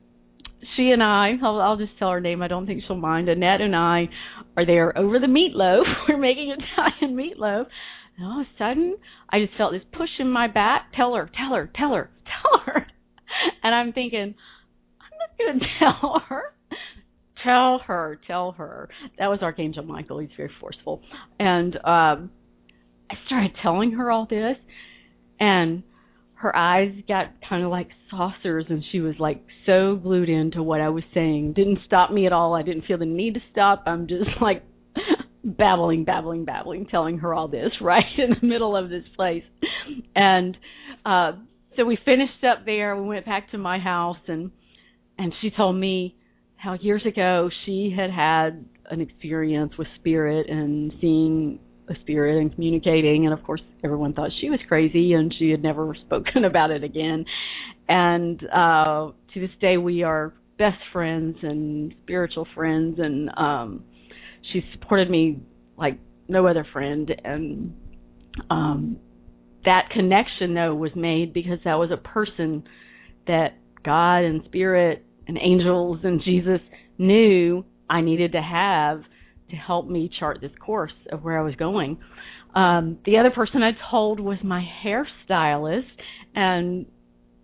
Speaker 1: She and I, I'll, I'll just tell her name, I don't think she'll mind, Annette and I are there over the meatloaf. We're making Italian meatloaf. And all of a sudden, I just felt this push in my back. Tell her, tell her, tell her, tell her. And I'm thinking, I'm not going to tell her. Tell her, tell her. That was Archangel Michael. He's very forceful. And um, I started telling her all this, and her eyes got kind of like saucers, and she was like so glued into what I was saying. Didn't stop me at all. I didn't feel the need to stop. I'm just like babbling, babbling, babbling, telling her all this right in the middle of this place. And uh, so we finished up there. We went back to my house, and and she told me how years ago she had had an experience with spirit and seeing a spirit and communicating, and of course everyone thought she was crazy, and she had never spoken about it again. And uh, to this day we are best friends and spiritual friends, and um, she supported me like no other friend. And um, that connection, though, was made because that was a person that God and spirit and angels and Jesus knew I needed to have to help me chart this course of where I was going. Um, the other person I told was my hairstylist, and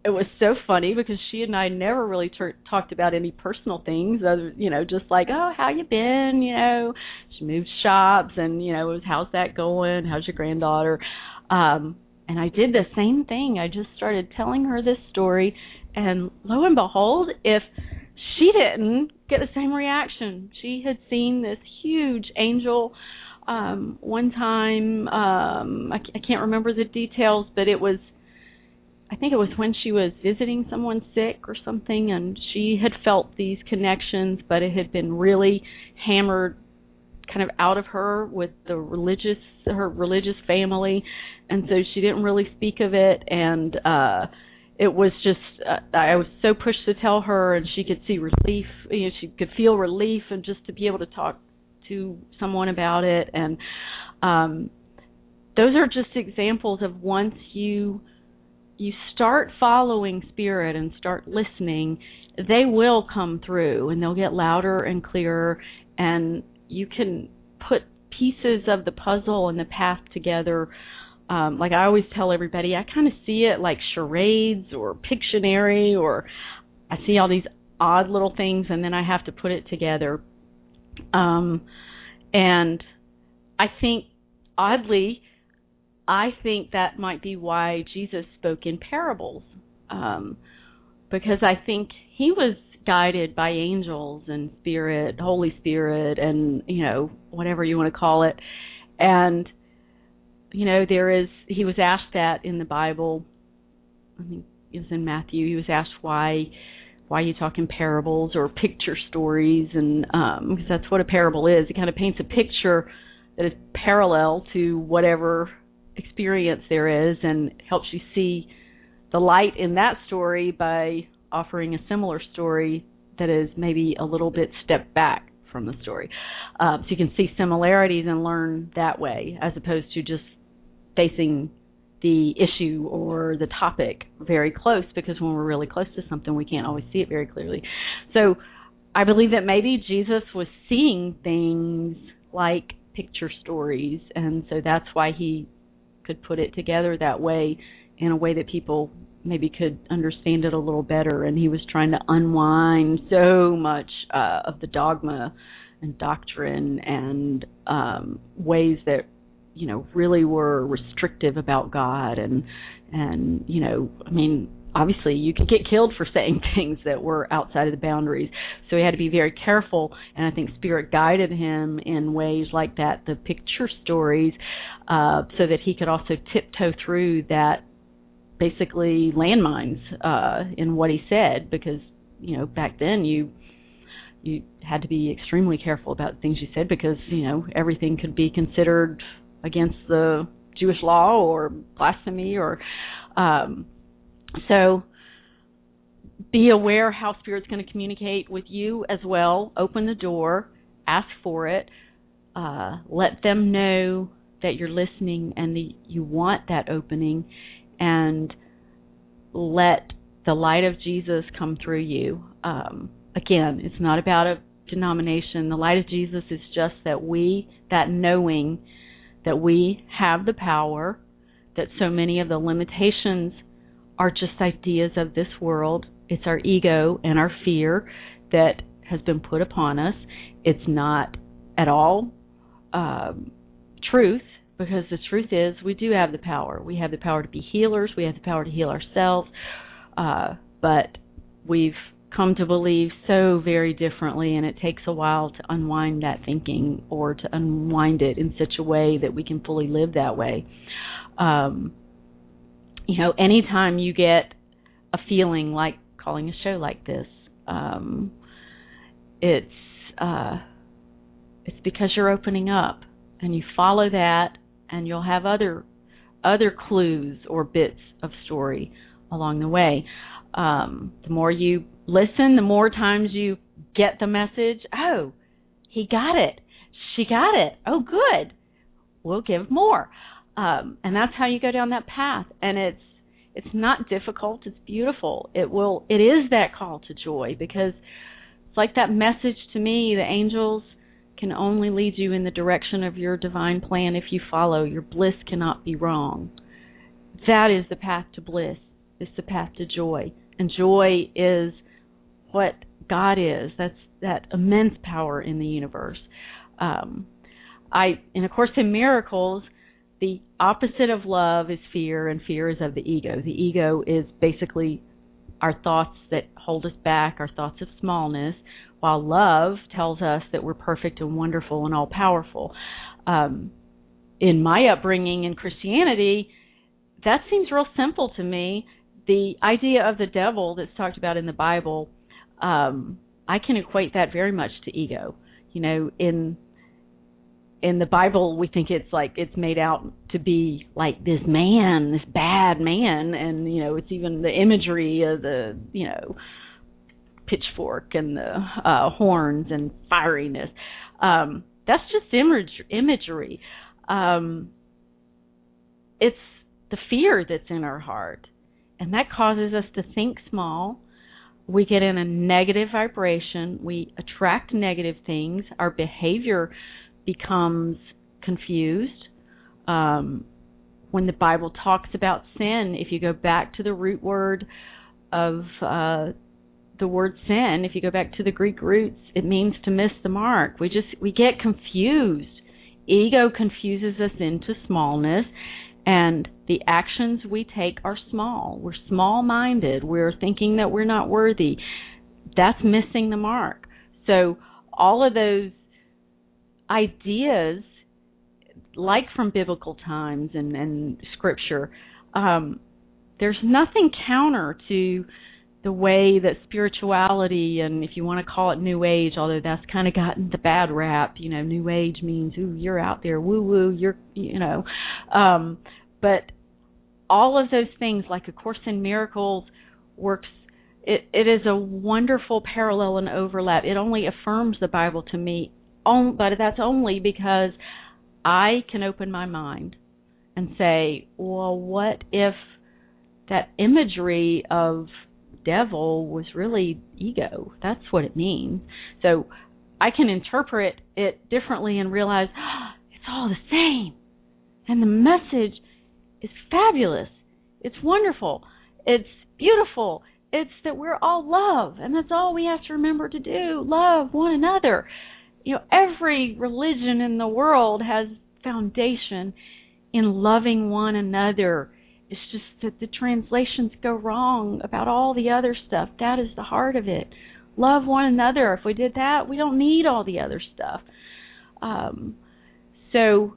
Speaker 1: it was so funny because she and I never really ter- talked about any personal things, other, you know, just like, oh, how you been? You know, she moved shops, and you know, it was, how's that going? How's your granddaughter? Um, and I did the same thing. I just started telling her this story, and lo and behold, if she didn't get the same reaction. She had seen this huge angel um, one time. Um, I, I can't remember the details, but it was, I think it was when she was visiting someone sick or something, and she had felt these connections, but it had been really hammered kind of out of her with the religious, her religious family, and so she didn't really speak of it, and uh, it was just, uh, I was so pushed to tell her, and she could see relief, you know, she could feel relief, and just to be able to talk to someone about it, and um, those are just examples of once you you start following Spirit and start listening, they will come through, and they'll get louder and clearer, and you can put pieces of the puzzle and the path together. Um, like I always tell everybody, I kind of see it like charades or Pictionary, or I see all these odd little things, and then I have to put it together. Um, and I think, oddly, I think that might be why Jesus spoke in parables, um, because I think he was guided by angels and Spirit, Holy Spirit, and, you know, whatever you want to call it. And, you know, there is, he was asked that in the Bible. I think it was in Matthew. He was asked why, why you talk in parables or picture stories, and um, because that's what a parable is. It kind of paints a picture that is parallel to whatever experience there is, and helps you see the light in that story by offering a similar story that is maybe a little bit stepped back from the story. Uh, so you can see similarities and learn that way, as opposed to just facing the issue or the topic very close, because when we're really close to something, we can't always see it very clearly. So I believe that maybe Jesus was seeing things like picture stories, and so that's why he could put it together that way, in a way that people maybe could understand it a little better. And he was trying to unwind so much uh, of the dogma and doctrine and um, ways that, you know, really were restrictive about God. And, and you know, I mean, obviously you could get killed for saying things that were outside of the boundaries. So he had to be very careful, and I think Spirit guided him in ways like that, the picture stories, uh, so that he could also tiptoe through that, basically landmines uh, in what he said, because, you know, back then you you had to be extremely careful about things you said, because, you know, everything could be considered against the Jewish law or blasphemy, or um, so be aware how Spirit's going to communicate with you as well. Open the door, ask for it, uh, let them know that you're listening and that you want that opening, and let the light of Jesus come through you. Um, again, it's not about a denomination. The light of Jesus is just that we, that knowing that we have the power, that so many of the limitations are just ideas of this world. It's our ego and our fear that has been put upon us. It's not at all um, truth, because the truth is we do have the power. We have the power to be healers. We have the power to heal ourselves. Uh, but we've come to believe so very differently, and it takes a while to unwind that thinking, or to unwind it in such a way that we can fully live that way. Um, you know, anytime you get a feeling like calling a show like this, um, it's uh, it's because you're opening up, and you follow that, and you'll have other other clues or bits of story along the way. Um, the more you listen, the more times you get the message. Oh, he got it. She got it. Oh, good. We'll give more. Um, and that's how you go down that path. And it's it's not difficult. It's beautiful. It will. It is that call to joy, because it's like that message to me. The angels can only lead you in the direction of your divine plan if you follow. Your bliss cannot be wrong. That is the path to bliss. is the path to joy. And joy is what God is. That's that immense power in the universe. Um, I, in A Course in Miracles, the opposite of love is fear, and fear is of the ego. The ego is basically our thoughts that hold us back, our thoughts of smallness, while love tells us that we're perfect and wonderful and all-powerful. Um, in my upbringing in Christianity, that seems real simple to me. The idea of the devil that's talked about in the Bible, um, I can equate that very much to ego. You know, in in the Bible, we think it's like it's made out to be like this man, this bad man, and you know, it's even the imagery of the you know pitchfork and the uh, horns and fieriness. Um, that's just image, imagery. Um, it's the fear that's in our heart, and that causes us to think small. We get in a negative vibration. We attract negative things. Our behavior becomes confused. Um, when the Bible talks about sin, if you go back to the root word of uh, the word sin, if you go back to the Greek roots, it means to miss the mark. We just we get confused. Ego confuses us into smallness, and the actions we take are small. We're small-minded. We're thinking that we're not worthy. That's missing the mark. So all of those ideas, like from biblical times and, and scripture, um, there's nothing counter to the way that spirituality, and if you want to call it New Age, although that's kind of gotten the bad rap, you know, New Age means, ooh, you're out there, woo-woo, you're, you know, um, but all of those things, like A Course in Miracles, works, it, it is a wonderful parallel and overlap. It only affirms the Bible to me, on, but that's only because I can open my mind and say, well, what if that imagery of devil was really ego? That's what it means. So I can interpret it differently and realize, oh, it's all the same. And the message is fabulous. It's wonderful. It's beautiful. It's that we're all love, and that's all we have to remember to do, love one another. You know, every religion in the world has foundation in loving one another. It's just that the translations go wrong about all the other stuff. That is the heart of it. Love one another. If we did that, we don't need all the other stuff. Um, so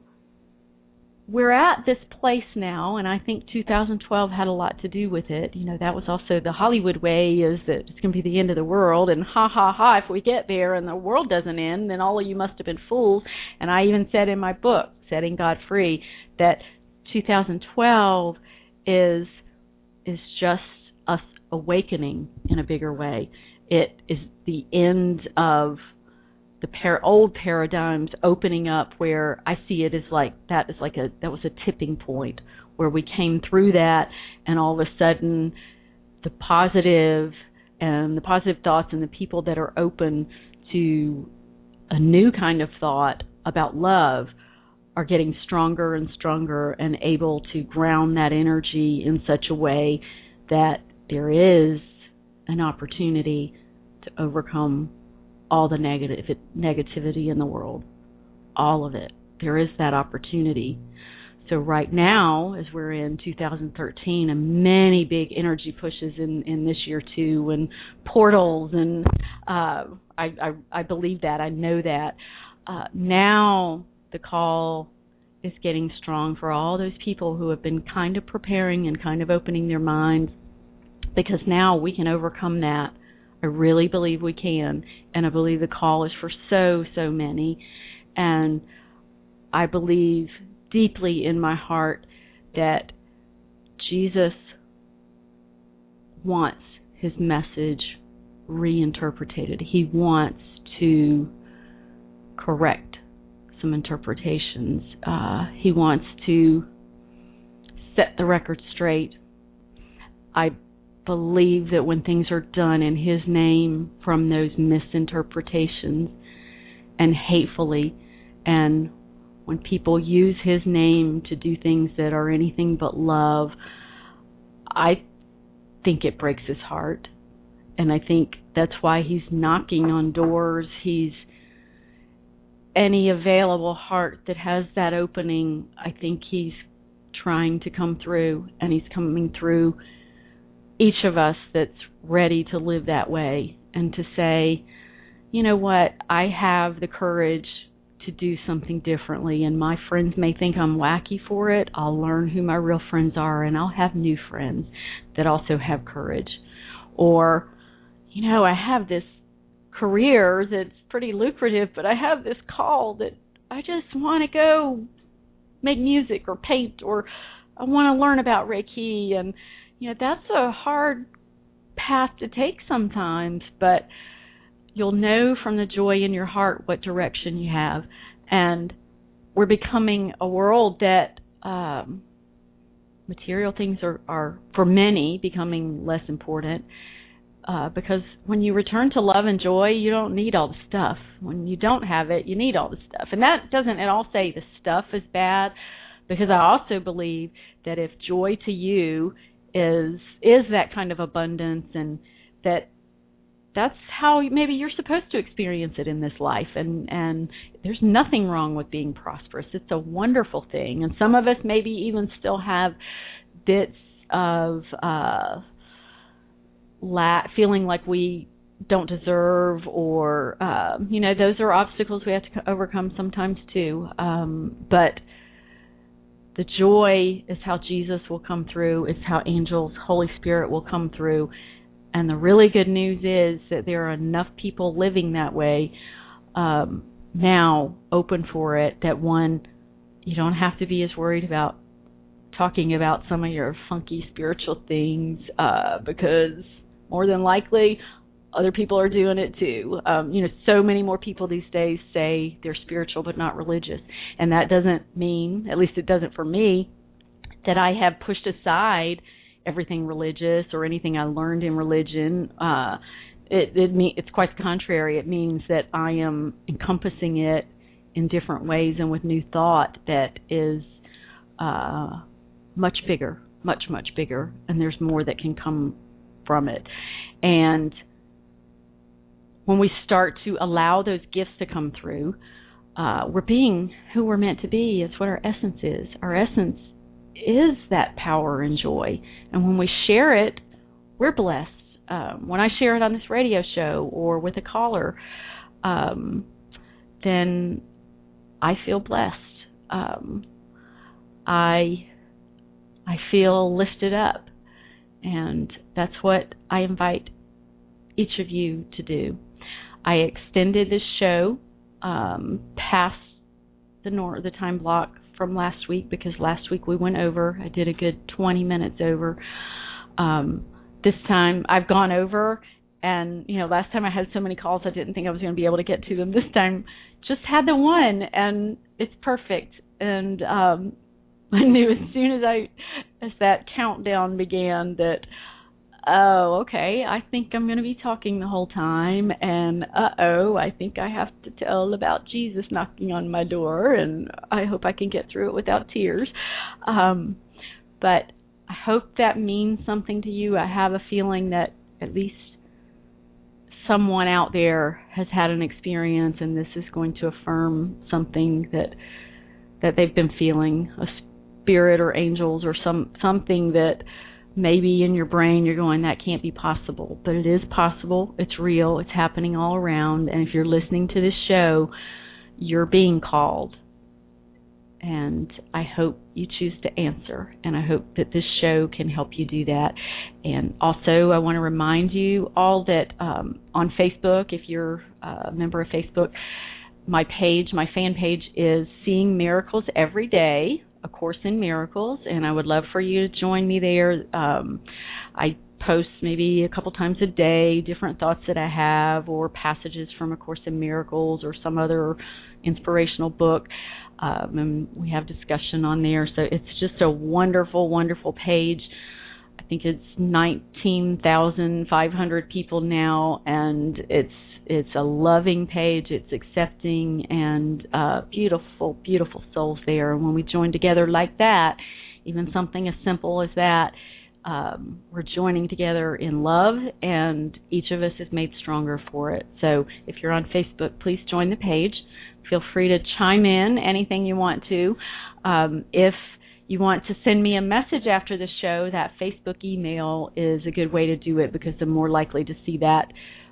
Speaker 1: we're at this place now, and I think two thousand twelve had a lot to do with it. You know, that was also the Hollywood way, is that it's going to be the end of the world, and ha, ha, ha, if we get there and the world doesn't end, then all of you must have been fools. And I even said in my book, Setting God Free, that two thousand twelve is is just us awakening in a bigger way. It is the end of the par- old paradigms opening up, where I see it as like that is like a that was a tipping point where we came through that, and all of a sudden the positive and the positive thoughts and the people that are open to a new kind of thought about love are getting stronger and stronger and able to ground that energy in such a way that there is an opportunity to overcome all the negative negativity in the world, all of it. There is that opportunity. So right now, as we're in two thousand thirteen, and many big energy pushes in, in this year too, and portals, and uh, I, I I believe that, I know that. Uh, now the call is getting strong for all those people who have been kind of preparing and kind of opening their minds, because now we can overcome that. I really believe we can, and I believe the call is for so, so many. And I believe deeply in my heart that Jesus wants his message reinterpreted. He wants to correct some interpretations. Uh, he wants to set the record straight. I believe that when things are done in his name from those misinterpretations and hatefully, and when people use his name to do things that are anything but love, I think it breaks his heart. And I think that's why he's knocking on doors. He's any available heart that has that opening, I think he's trying to come through, and he's coming through each of us that's ready to live that way and to say, you know what, I have the courage to do something differently, and my friends may think I'm wacky for it. I'll learn who my real friends are, and I'll have new friends that also have courage. Or, you know, I have this career that's pretty lucrative, but I have this call that I just want to go make music or paint, or I want to learn about Reiki. And, you know, that's a hard path to take sometimes, but you'll know from the joy in your heart what direction you have. And we're becoming a world that um, material things are, are, for many, becoming less important. Uh, because when you return to love and joy, you don't need all the stuff. When you don't have it, you need all the stuff. And that doesn't at all say the stuff is bad, because I also believe that if joy to you is is that kind of abundance, and that that's how maybe you're supposed to experience it in this life, and, and there's nothing wrong with being prosperous. It's a wonderful thing. And some of us maybe even still have bits of uh La- feeling like we don't deserve, or um, you know, those are obstacles we have to overcome sometimes too. Um, but the joy is how Jesus will come through. It's how angels, Holy Spirit will come through. And the really good news is that there are enough people living that way um, now, open for it, that one, you don't have to be as worried about talking about some of your funky spiritual things uh, because more than likely, other people are doing it too. Um, you know, so many more people these days say they're spiritual but not religious. And that doesn't mean, at least it doesn't for me, that I have pushed aside everything religious or anything I learned in religion. Uh, it, it me, it's quite the contrary. It means that I am encompassing it in different ways and with new thought that is uh, much bigger, much, much bigger. And there's more that can come from it. And when we start to allow those gifts to come through, uh, we're being who we're meant to be. It's what our essence is. Our essence is that power and joy. And when we share it, we're blessed. Um, when I share it on this radio show or with a caller, um, then I feel blessed. Um, I I feel lifted up. And that's what I invite each of you to do. I extended this show um, past the nor- the time block from last week, because last week we went over. I did a good twenty minutes over. Um, this time I've gone over, and you know, last time I had so many calls I didn't think I was going to be able to get to them. This time just had the one, and it's perfect. And um, I knew as soon as I, as that countdown began, that, oh, okay, I think I'm going to be talking the whole time, and uh-oh, I think I have to tell about Jesus knocking on my door, and I hope I can get through it without tears. Um, but I hope that means something to you. I have a feeling that at least someone out there has had an experience, and this is going to affirm something that that they've been feeling, a spirit or angels or some something that maybe in your brain you're going, that can't be possible. But it is possible. It's real. It's happening all around. And if you're listening to this show, you're being called. And I hope you choose to answer. And I hope that this show can help you do that. And also, I want to remind you all that um, on Facebook, if you're a member of Facebook, my page, my fan page is Seeing Miracles Every Day, A Course in Miracles, and I would love for you to join me there. Um, I post maybe a couple times a day different thoughts that I have, or passages from A Course in Miracles or some other inspirational book, um, and we have discussion on there. So it's just a wonderful, wonderful page. I think it's nineteen thousand five hundred people now, and it's It's a loving page. It's accepting, and uh, beautiful, beautiful souls there. And when we join together like that, even something as simple as that, um, we're joining together in love, and each of us is made stronger for it. So if you're on Facebook, please join the page. Feel free to chime in anything you want to. Um, if you want to send me a message after the show, that Facebook email is a good way to do it, because I'm more likely to see that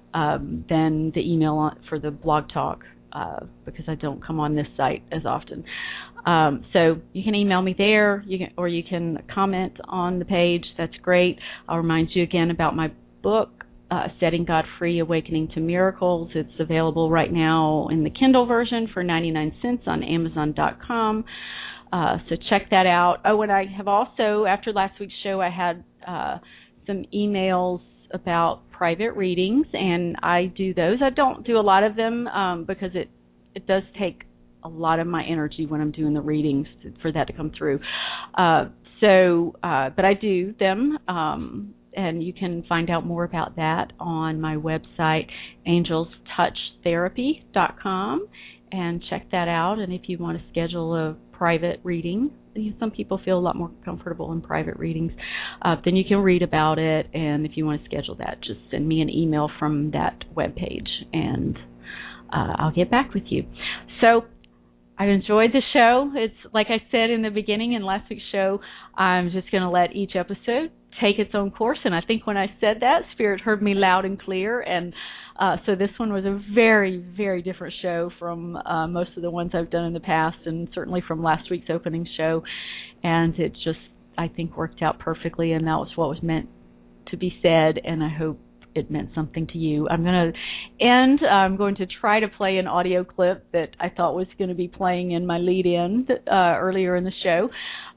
Speaker 1: um, than the email on, for the blog talk, uh, because I don't come on this site as often. Um, so you can email me there, you can, or you can comment on the page. That's great. I'll remind you again about my book, uh, Setting God Free, Awakening to Miracles. It's available right now in the Kindle version for ninety-nine cents on Amazon dot com. Uh, so check that out. Oh, and I have also, after last week's show, I had uh, some emails about private readings, and I do those. I don't do a lot of them um, because it, it does take a lot of my energy when I'm doing the readings to, for that to come through. Uh, so, uh, but I do them, um, and you can find out more about that on my website, angels touch therapy dot com, and check that out. And if you want to schedule a private reading, some people feel a lot more comfortable in private readings, uh, then you can read about it. And if you want to schedule that, just send me an email from that webpage, and uh, I'll get back with you. So I've enjoyed the show. It's like I said in the beginning in last week's show, I'm just going to let each episode take its own course. And I think when I said that, Spirit heard me loud and clear. And uh, so this one was a very, very different show from uh, most of the ones I've done in the past, and certainly from last week's opening show. And it just, I think, worked out perfectly, and that was what was meant to be said, and I hope it meant something to you. I'm going to end. I'm going to try to play an audio clip that I thought was going to be playing in my lead-in uh, earlier in the show.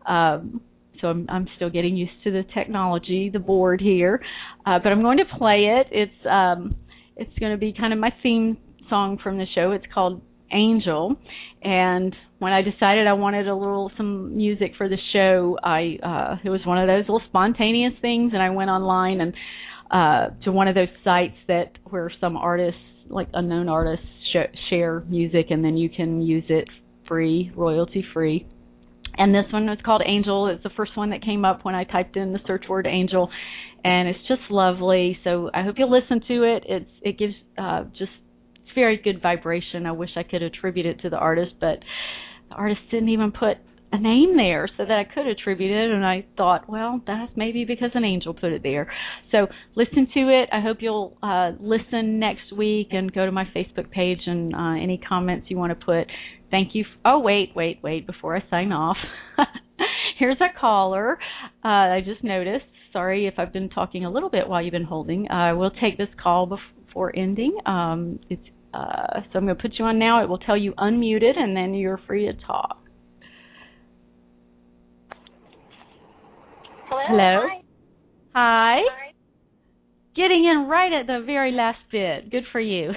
Speaker 1: Um, so I'm, I'm still getting used to the technology, the board here. Uh, but I'm going to play it. It's um, it's going to be kind of my theme song from the show. It's called Angel. And when I decided I wanted a little some music for the show, I uh, it was one of those little spontaneous things, and I went online and uh, to one of those sites that where some artists, like unknown artists, sh- share music, and then you can use it free, royalty free. And this one was called Angel. It's the first one that came up when I typed in the search word Angel, and it's just lovely. So I hope you'll listen to it. It's it gives uh, just it's very good vibration. I wish I could attribute it to the artist, but the artist didn't even put a name there so that I could attribute it, and I thought, well, that's maybe because an angel put it there. So listen to it. I hope you'll uh, listen next week and go to my Facebook page, and uh, any comments you want to put. Thank you. F- oh, wait, wait, wait, before I sign off. Here's a caller. Uh, I just noticed. Sorry if I've been talking a little bit while you've been holding. Uh, we'll take this call before ending. Um, it's uh, so I'm going to put you on now. It will tell you unmuted, and then you're free to talk.
Speaker 3: Hello.
Speaker 1: Hello.
Speaker 3: Hi.
Speaker 1: Hi.
Speaker 3: Hi.
Speaker 1: Getting in right at the very last bit. Good for you.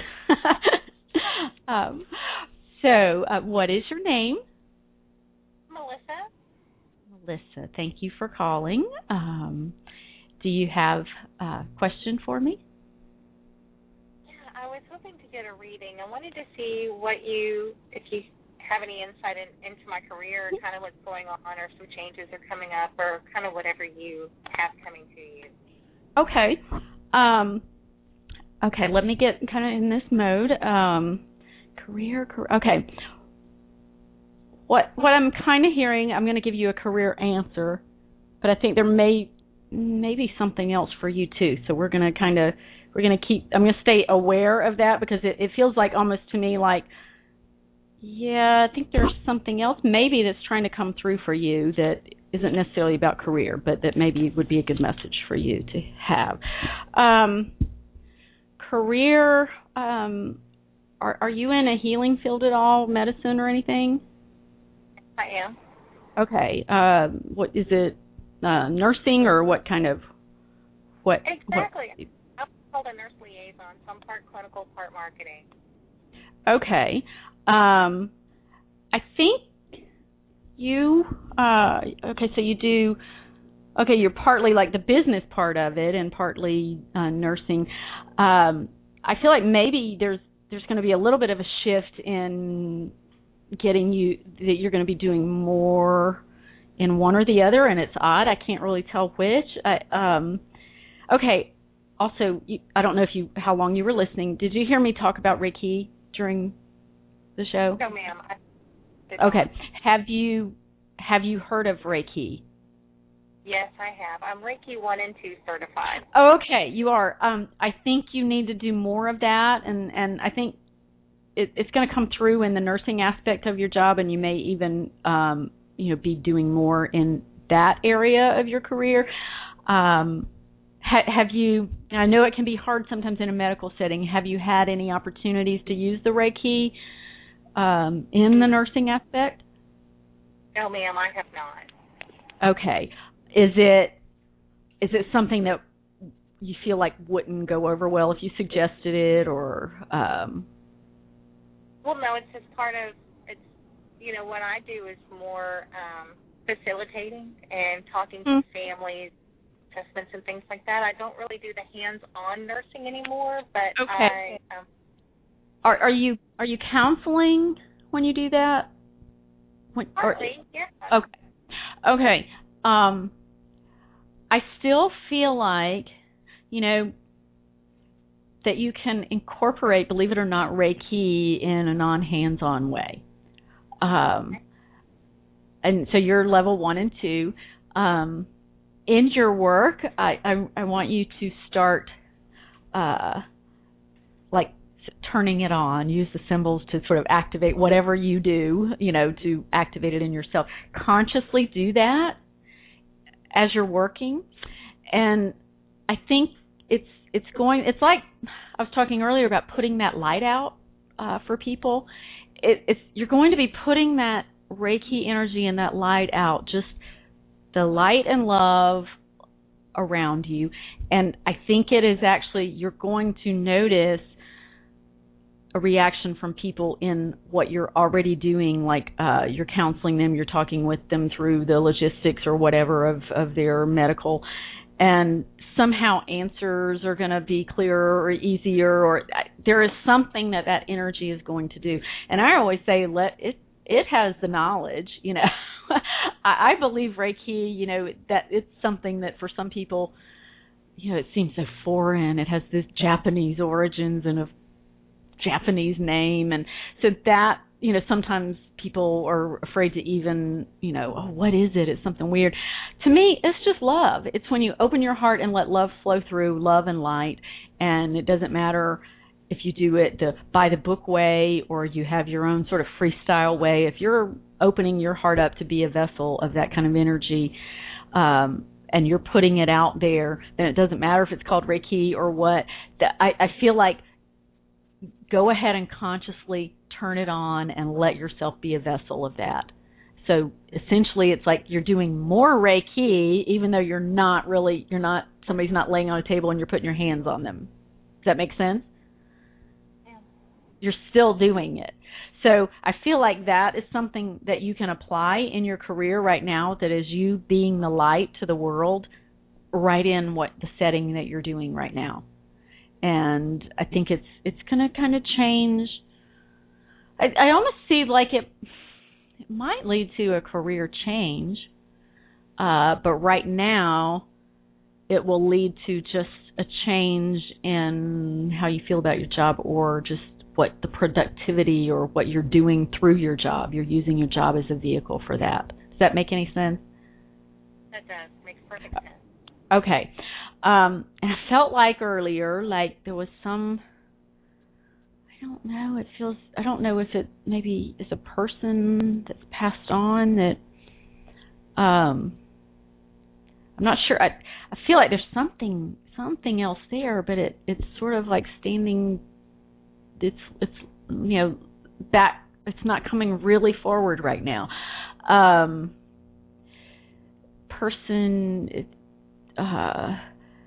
Speaker 1: um, so, uh, what is your name?
Speaker 3: Melissa.
Speaker 1: Melissa, thank you for calling. Um, do you have a question for me?
Speaker 3: Yeah, I was hoping to get a reading. I wanted to see what you, if you have any insight in, into my career, kind of what's going on, or some changes are coming up, or kind of whatever you have coming to you.
Speaker 1: Okay. Um, okay, let me get kind of in this mode. Um, career, career, okay. What what I'm kind of hearing, I'm going to give you a career answer, but I think there may maybe something else for you too. So we're going to kind of we're going to keep. I'm going to stay aware of that, because it, it feels like almost to me like, yeah, I think there's something else maybe that's trying to come through for you that isn't necessarily about career, but that maybe would be a good message for you to have. Um, career, um, are, are you in a healing field at all, medicine or anything?
Speaker 3: I am.
Speaker 1: Okay. Uh, what is it, uh, nursing, or what kind of, what?
Speaker 3: Exactly.
Speaker 1: What?
Speaker 3: I'm called a nurse liaison, so I'm part clinical, part marketing.
Speaker 1: Okay. Um, I think you, uh, okay, so you do, okay, you're partly like the business part of it and partly uh, nursing. Um, I feel like maybe there's there's going to be a little bit of a shift in getting you, that you're going to be doing more in one or the other, and it's odd. I can't really tell which. I, um, okay. Also, you, I don't know if you how long you were listening. Did you hear me talk about Reiki during the show?
Speaker 3: No, ma'am. I did
Speaker 1: okay.
Speaker 3: not.
Speaker 1: Have you have you heard of Reiki?
Speaker 3: Yes, I have. I'm Reiki one and two certified.
Speaker 1: Oh, okay, you are. Um, I think you need to do more of that, and, and I think it, it's going to come through in the nursing aspect of your job, and you may even um, you know be doing more in that area of your career. Um, ha- have you? I know it can be hard sometimes in a medical setting. Have you had any opportunities to use the Reiki um, in the nursing aspect?
Speaker 3: No, ma'am, I have not.
Speaker 1: Okay. Is it is it something that you feel like wouldn't go over well if you suggested it, or? Um...
Speaker 3: Well, no, it's just part of it's. You know, what I do is more um, facilitating and talking to
Speaker 1: Mm.
Speaker 3: families, assessments, and things like that. I don't really do the hands-on nursing anymore, but
Speaker 1: Okay.
Speaker 3: I. Um,
Speaker 1: Are are you are you counseling when you do that? When,
Speaker 3: partly,
Speaker 1: or,
Speaker 3: yeah.
Speaker 1: Okay. Okay. Um, I still feel like, you know, that you can incorporate, believe it or not, Reiki in a non-hands-on way. Um, and so you're level one and two. Um, in your work, I, I, I want you to start, uh, like, turning it on. Use the symbols to sort of activate whatever you do, you know, to activate it in yourself. Consciously do that as you're working, and I think it's it's going. It's like I was talking earlier about putting that light out uh, for people. It, it's you're going to be putting that Reiki energy and that light out, just the light and love around you, and I think it is actually you're going to notice a reaction from people in what you're already doing, like uh, you're counseling them, you're talking with them through the logistics or whatever of, of their medical, and somehow answers are going to be clearer or easier, or there is something that that energy is going to do. And I always say, let it, it has the knowledge, you know. I, I believe Reiki, you know, that it's something that for some people, you know, it seems so foreign. It has this Japanese origins and a Japanese name, and so that, you know, sometimes people are afraid to even, you know, oh, what is it? It's something weird. To me, it's just love. It's when you open your heart and let love flow through, love and light, and it doesn't matter if you do it the by the book way or you have your own sort of freestyle way. If you're opening your heart up to be a vessel of that kind of energy, um, and you're putting it out there, then it doesn't matter if it's called Reiki or what. I, I feel like go ahead and consciously turn it on and let yourself be a vessel of that. So essentially it's like you're doing more Reiki even though you're not really, you're not, somebody's not laying on a table and you're putting your hands on them. Does that make sense?
Speaker 3: Yeah.
Speaker 1: You're still doing it. So I feel like that is something that you can apply in your career right now, that is you being the light to the world right in what the setting that you're doing right now. And I think it's it's going to kind of change. I, I almost see like it, it might lead to a career change, uh, but right now it will lead to just a change in how you feel about your job, or just what the productivity or what you're doing through your job. You're using your job as a vehicle for that. Does that make any sense?
Speaker 3: That does. Makes perfect sense.
Speaker 1: Okay. Um, and I felt like earlier, like there was some, I don't know, it feels, I don't know if it maybe is a person that's passed on that, um, I'm not sure. I, I feel like there's something, something else there, but it, it's sort of like standing, it's, it's, you know, back, it's not coming really forward right now. Um, person, it, uh,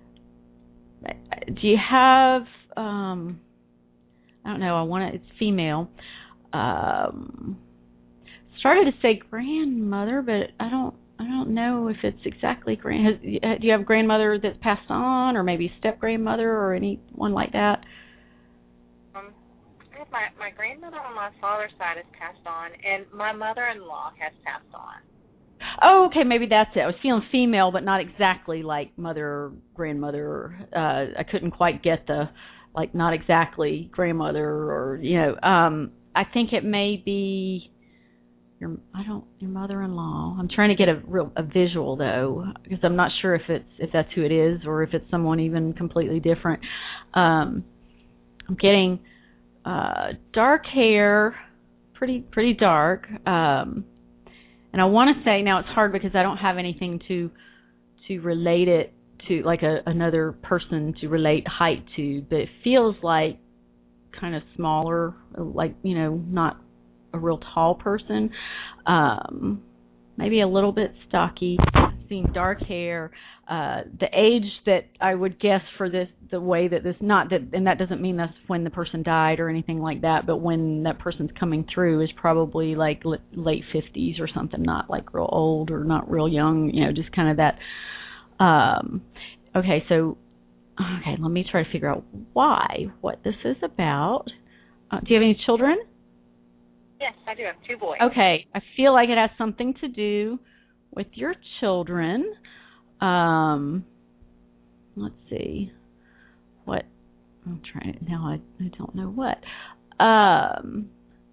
Speaker 1: do you have, um, I don't know, I want to, it's female, um, started to say grandmother, but I don't, I don't know if it's exactly grand. Has, do you have a grandmother that's passed on, or maybe step grandmother, or anyone like that?
Speaker 3: Um, I have my, my grandmother on my father's side has passed on, and my mother-in-law has passed on.
Speaker 1: Oh, okay, maybe that's it. I was feeling female, but not exactly like mother or grandmother. Uh, I couldn't quite get the, like, not exactly grandmother or, you know. Um, I think it may be your, I don't, your mother-in-law. I'm trying to get a real a visual though, because I'm not sure if it's if that's who it is or if it's someone even completely different. Um, I'm getting uh, dark hair, pretty pretty dark. Um, And I want to say, now it's hard because I don't have anything to to relate it to, like a, another person to relate height to, but it feels like kind of smaller, like, you know, not a real tall person. Um, maybe a little bit stocky, seeing dark hair. Uh, the age that I would guess for this, the way that this, not that, and that doesn't mean that's when the person died or anything like that, but when that person's coming through is probably like l- late fifties or something, not like real old or not real young, you know, just kind of that. Um, okay, so, okay, let me try to figure out why, what this is about. Uh, do you have any children?
Speaker 3: Yes, I do have two boys.
Speaker 1: Okay, I feel like it has something to do with your children. Um, let's see. What? I'm trying now. I I don't know what. Um,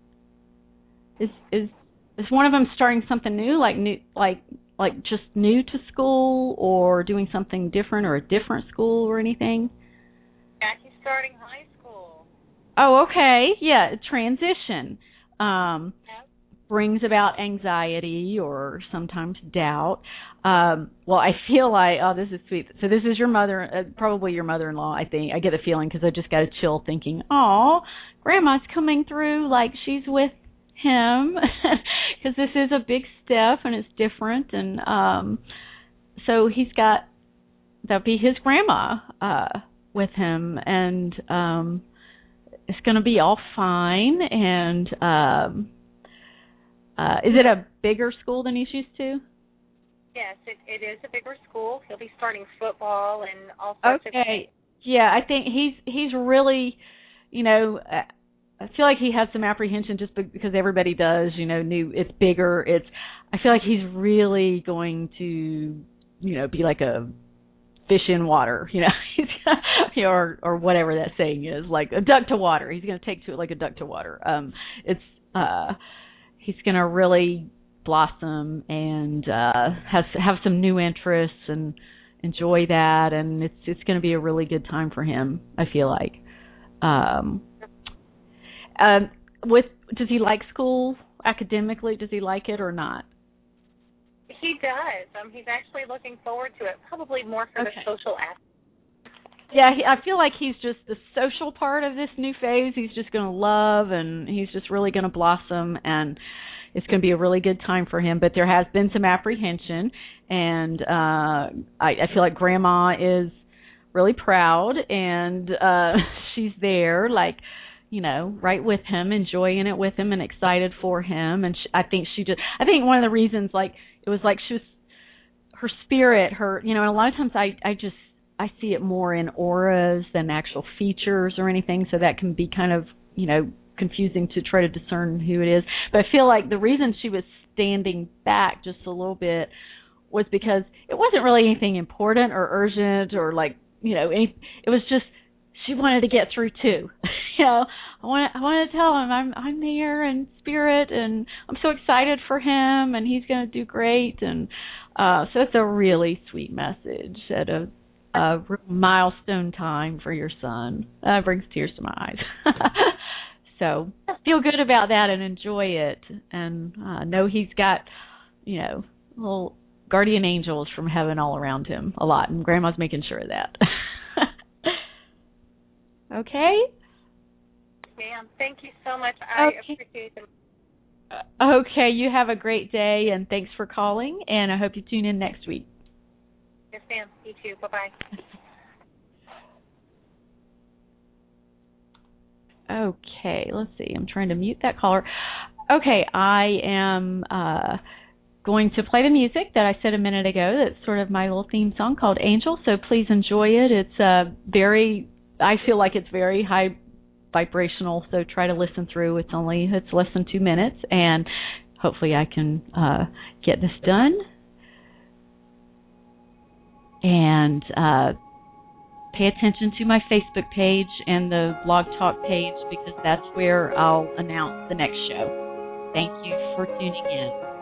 Speaker 1: is is is one of them starting something new, like new, like like just new to school, or doing something different, or a different school, or anything?
Speaker 3: Yeah, he's starting high school.
Speaker 1: Oh, okay. Yeah, transition. Um,
Speaker 3: Yep.
Speaker 1: brings about anxiety or sometimes doubt. Um, well, I feel like, oh, this is sweet. So this is your mother, uh, probably your mother-in-law, I think. I get a feeling because I just got a chill thinking, oh, Grandma's coming through like she's with him, because this is a big step and it's different. And um, so he's got, that'll be his grandma uh, with him, and um, it's going to be all fine. And um, uh, is it a bigger school than he's used to?
Speaker 3: Yes, it, it is a bigger school. He'll be starting football and all sorts
Speaker 1: okay.
Speaker 3: of things.
Speaker 1: Yeah, I think he's he's really, you know, I feel like he has some apprehension just because everybody does, you know, new, it's bigger. It's, I feel like he's really going to, you know, be like a fish in water, you know, or or whatever that saying is, like a duck to water. He's going to take to it like a duck to water. Um, it's uh, he's going to really blossom and uh, has have some new interests and enjoy that, and it's it's going to be a really good time for him, I feel like. Um, um, with does he like school academically? Does he like it or not?
Speaker 3: He does. Um, he's actually looking forward to it, probably more for
Speaker 1: okay.
Speaker 3: the social aspect.
Speaker 1: Yeah, he, I feel like he's just the social part of this new phase. He's just going to love, and he's just really going to blossom, and it's going to be a really good time for him. But there has been some apprehension, and uh, I, I feel like Grandma is really proud, and uh, she's there, like, you know, right with him, enjoying it with him, and excited for him. And she, I think she just, I think one of the reasons, like, it was like she was, her spirit, her, you know, and a lot of times I, I just, I see it more in auras than actual features or anything, so that can be kind of, you know, confusing to try to discern who it is. But I feel like the reason she was standing back just a little bit was because it wasn't really anything important or urgent or like, you know, any, it was just she wanted to get through too. You know, I want I want to tell him I'm I'm there in spirit, and I'm so excited for him, and he's going to do great. And uh, so it's a really sweet message at a, a milestone time for your son. That uh, brings tears to my eyes. So feel good about that and enjoy it, and uh, know he's got, you know, little guardian angels from heaven all around him a lot, and Grandma's making sure of that. Okay?
Speaker 3: Ma'am, thank you so much. I
Speaker 1: okay.
Speaker 3: appreciate it.
Speaker 1: Okay, you have a great day, and thanks for calling, and I hope you tune in next week.
Speaker 3: Yes, ma'am. You too. Bye-bye.
Speaker 1: Okay, let's see. I'm trying to mute that caller. Okay, I am uh, going to play the music that I said a minute ago. That's sort of my little theme song called Angel, so please enjoy it. It's uh, very, I feel like it's very high vibrational, so try to listen through. It's only, it's less than two minutes, and hopefully I can uh, get this done. And uh, pay attention to my Facebook page and the Blog Talk page, because that's where I'll announce the next show. Thank you for tuning in.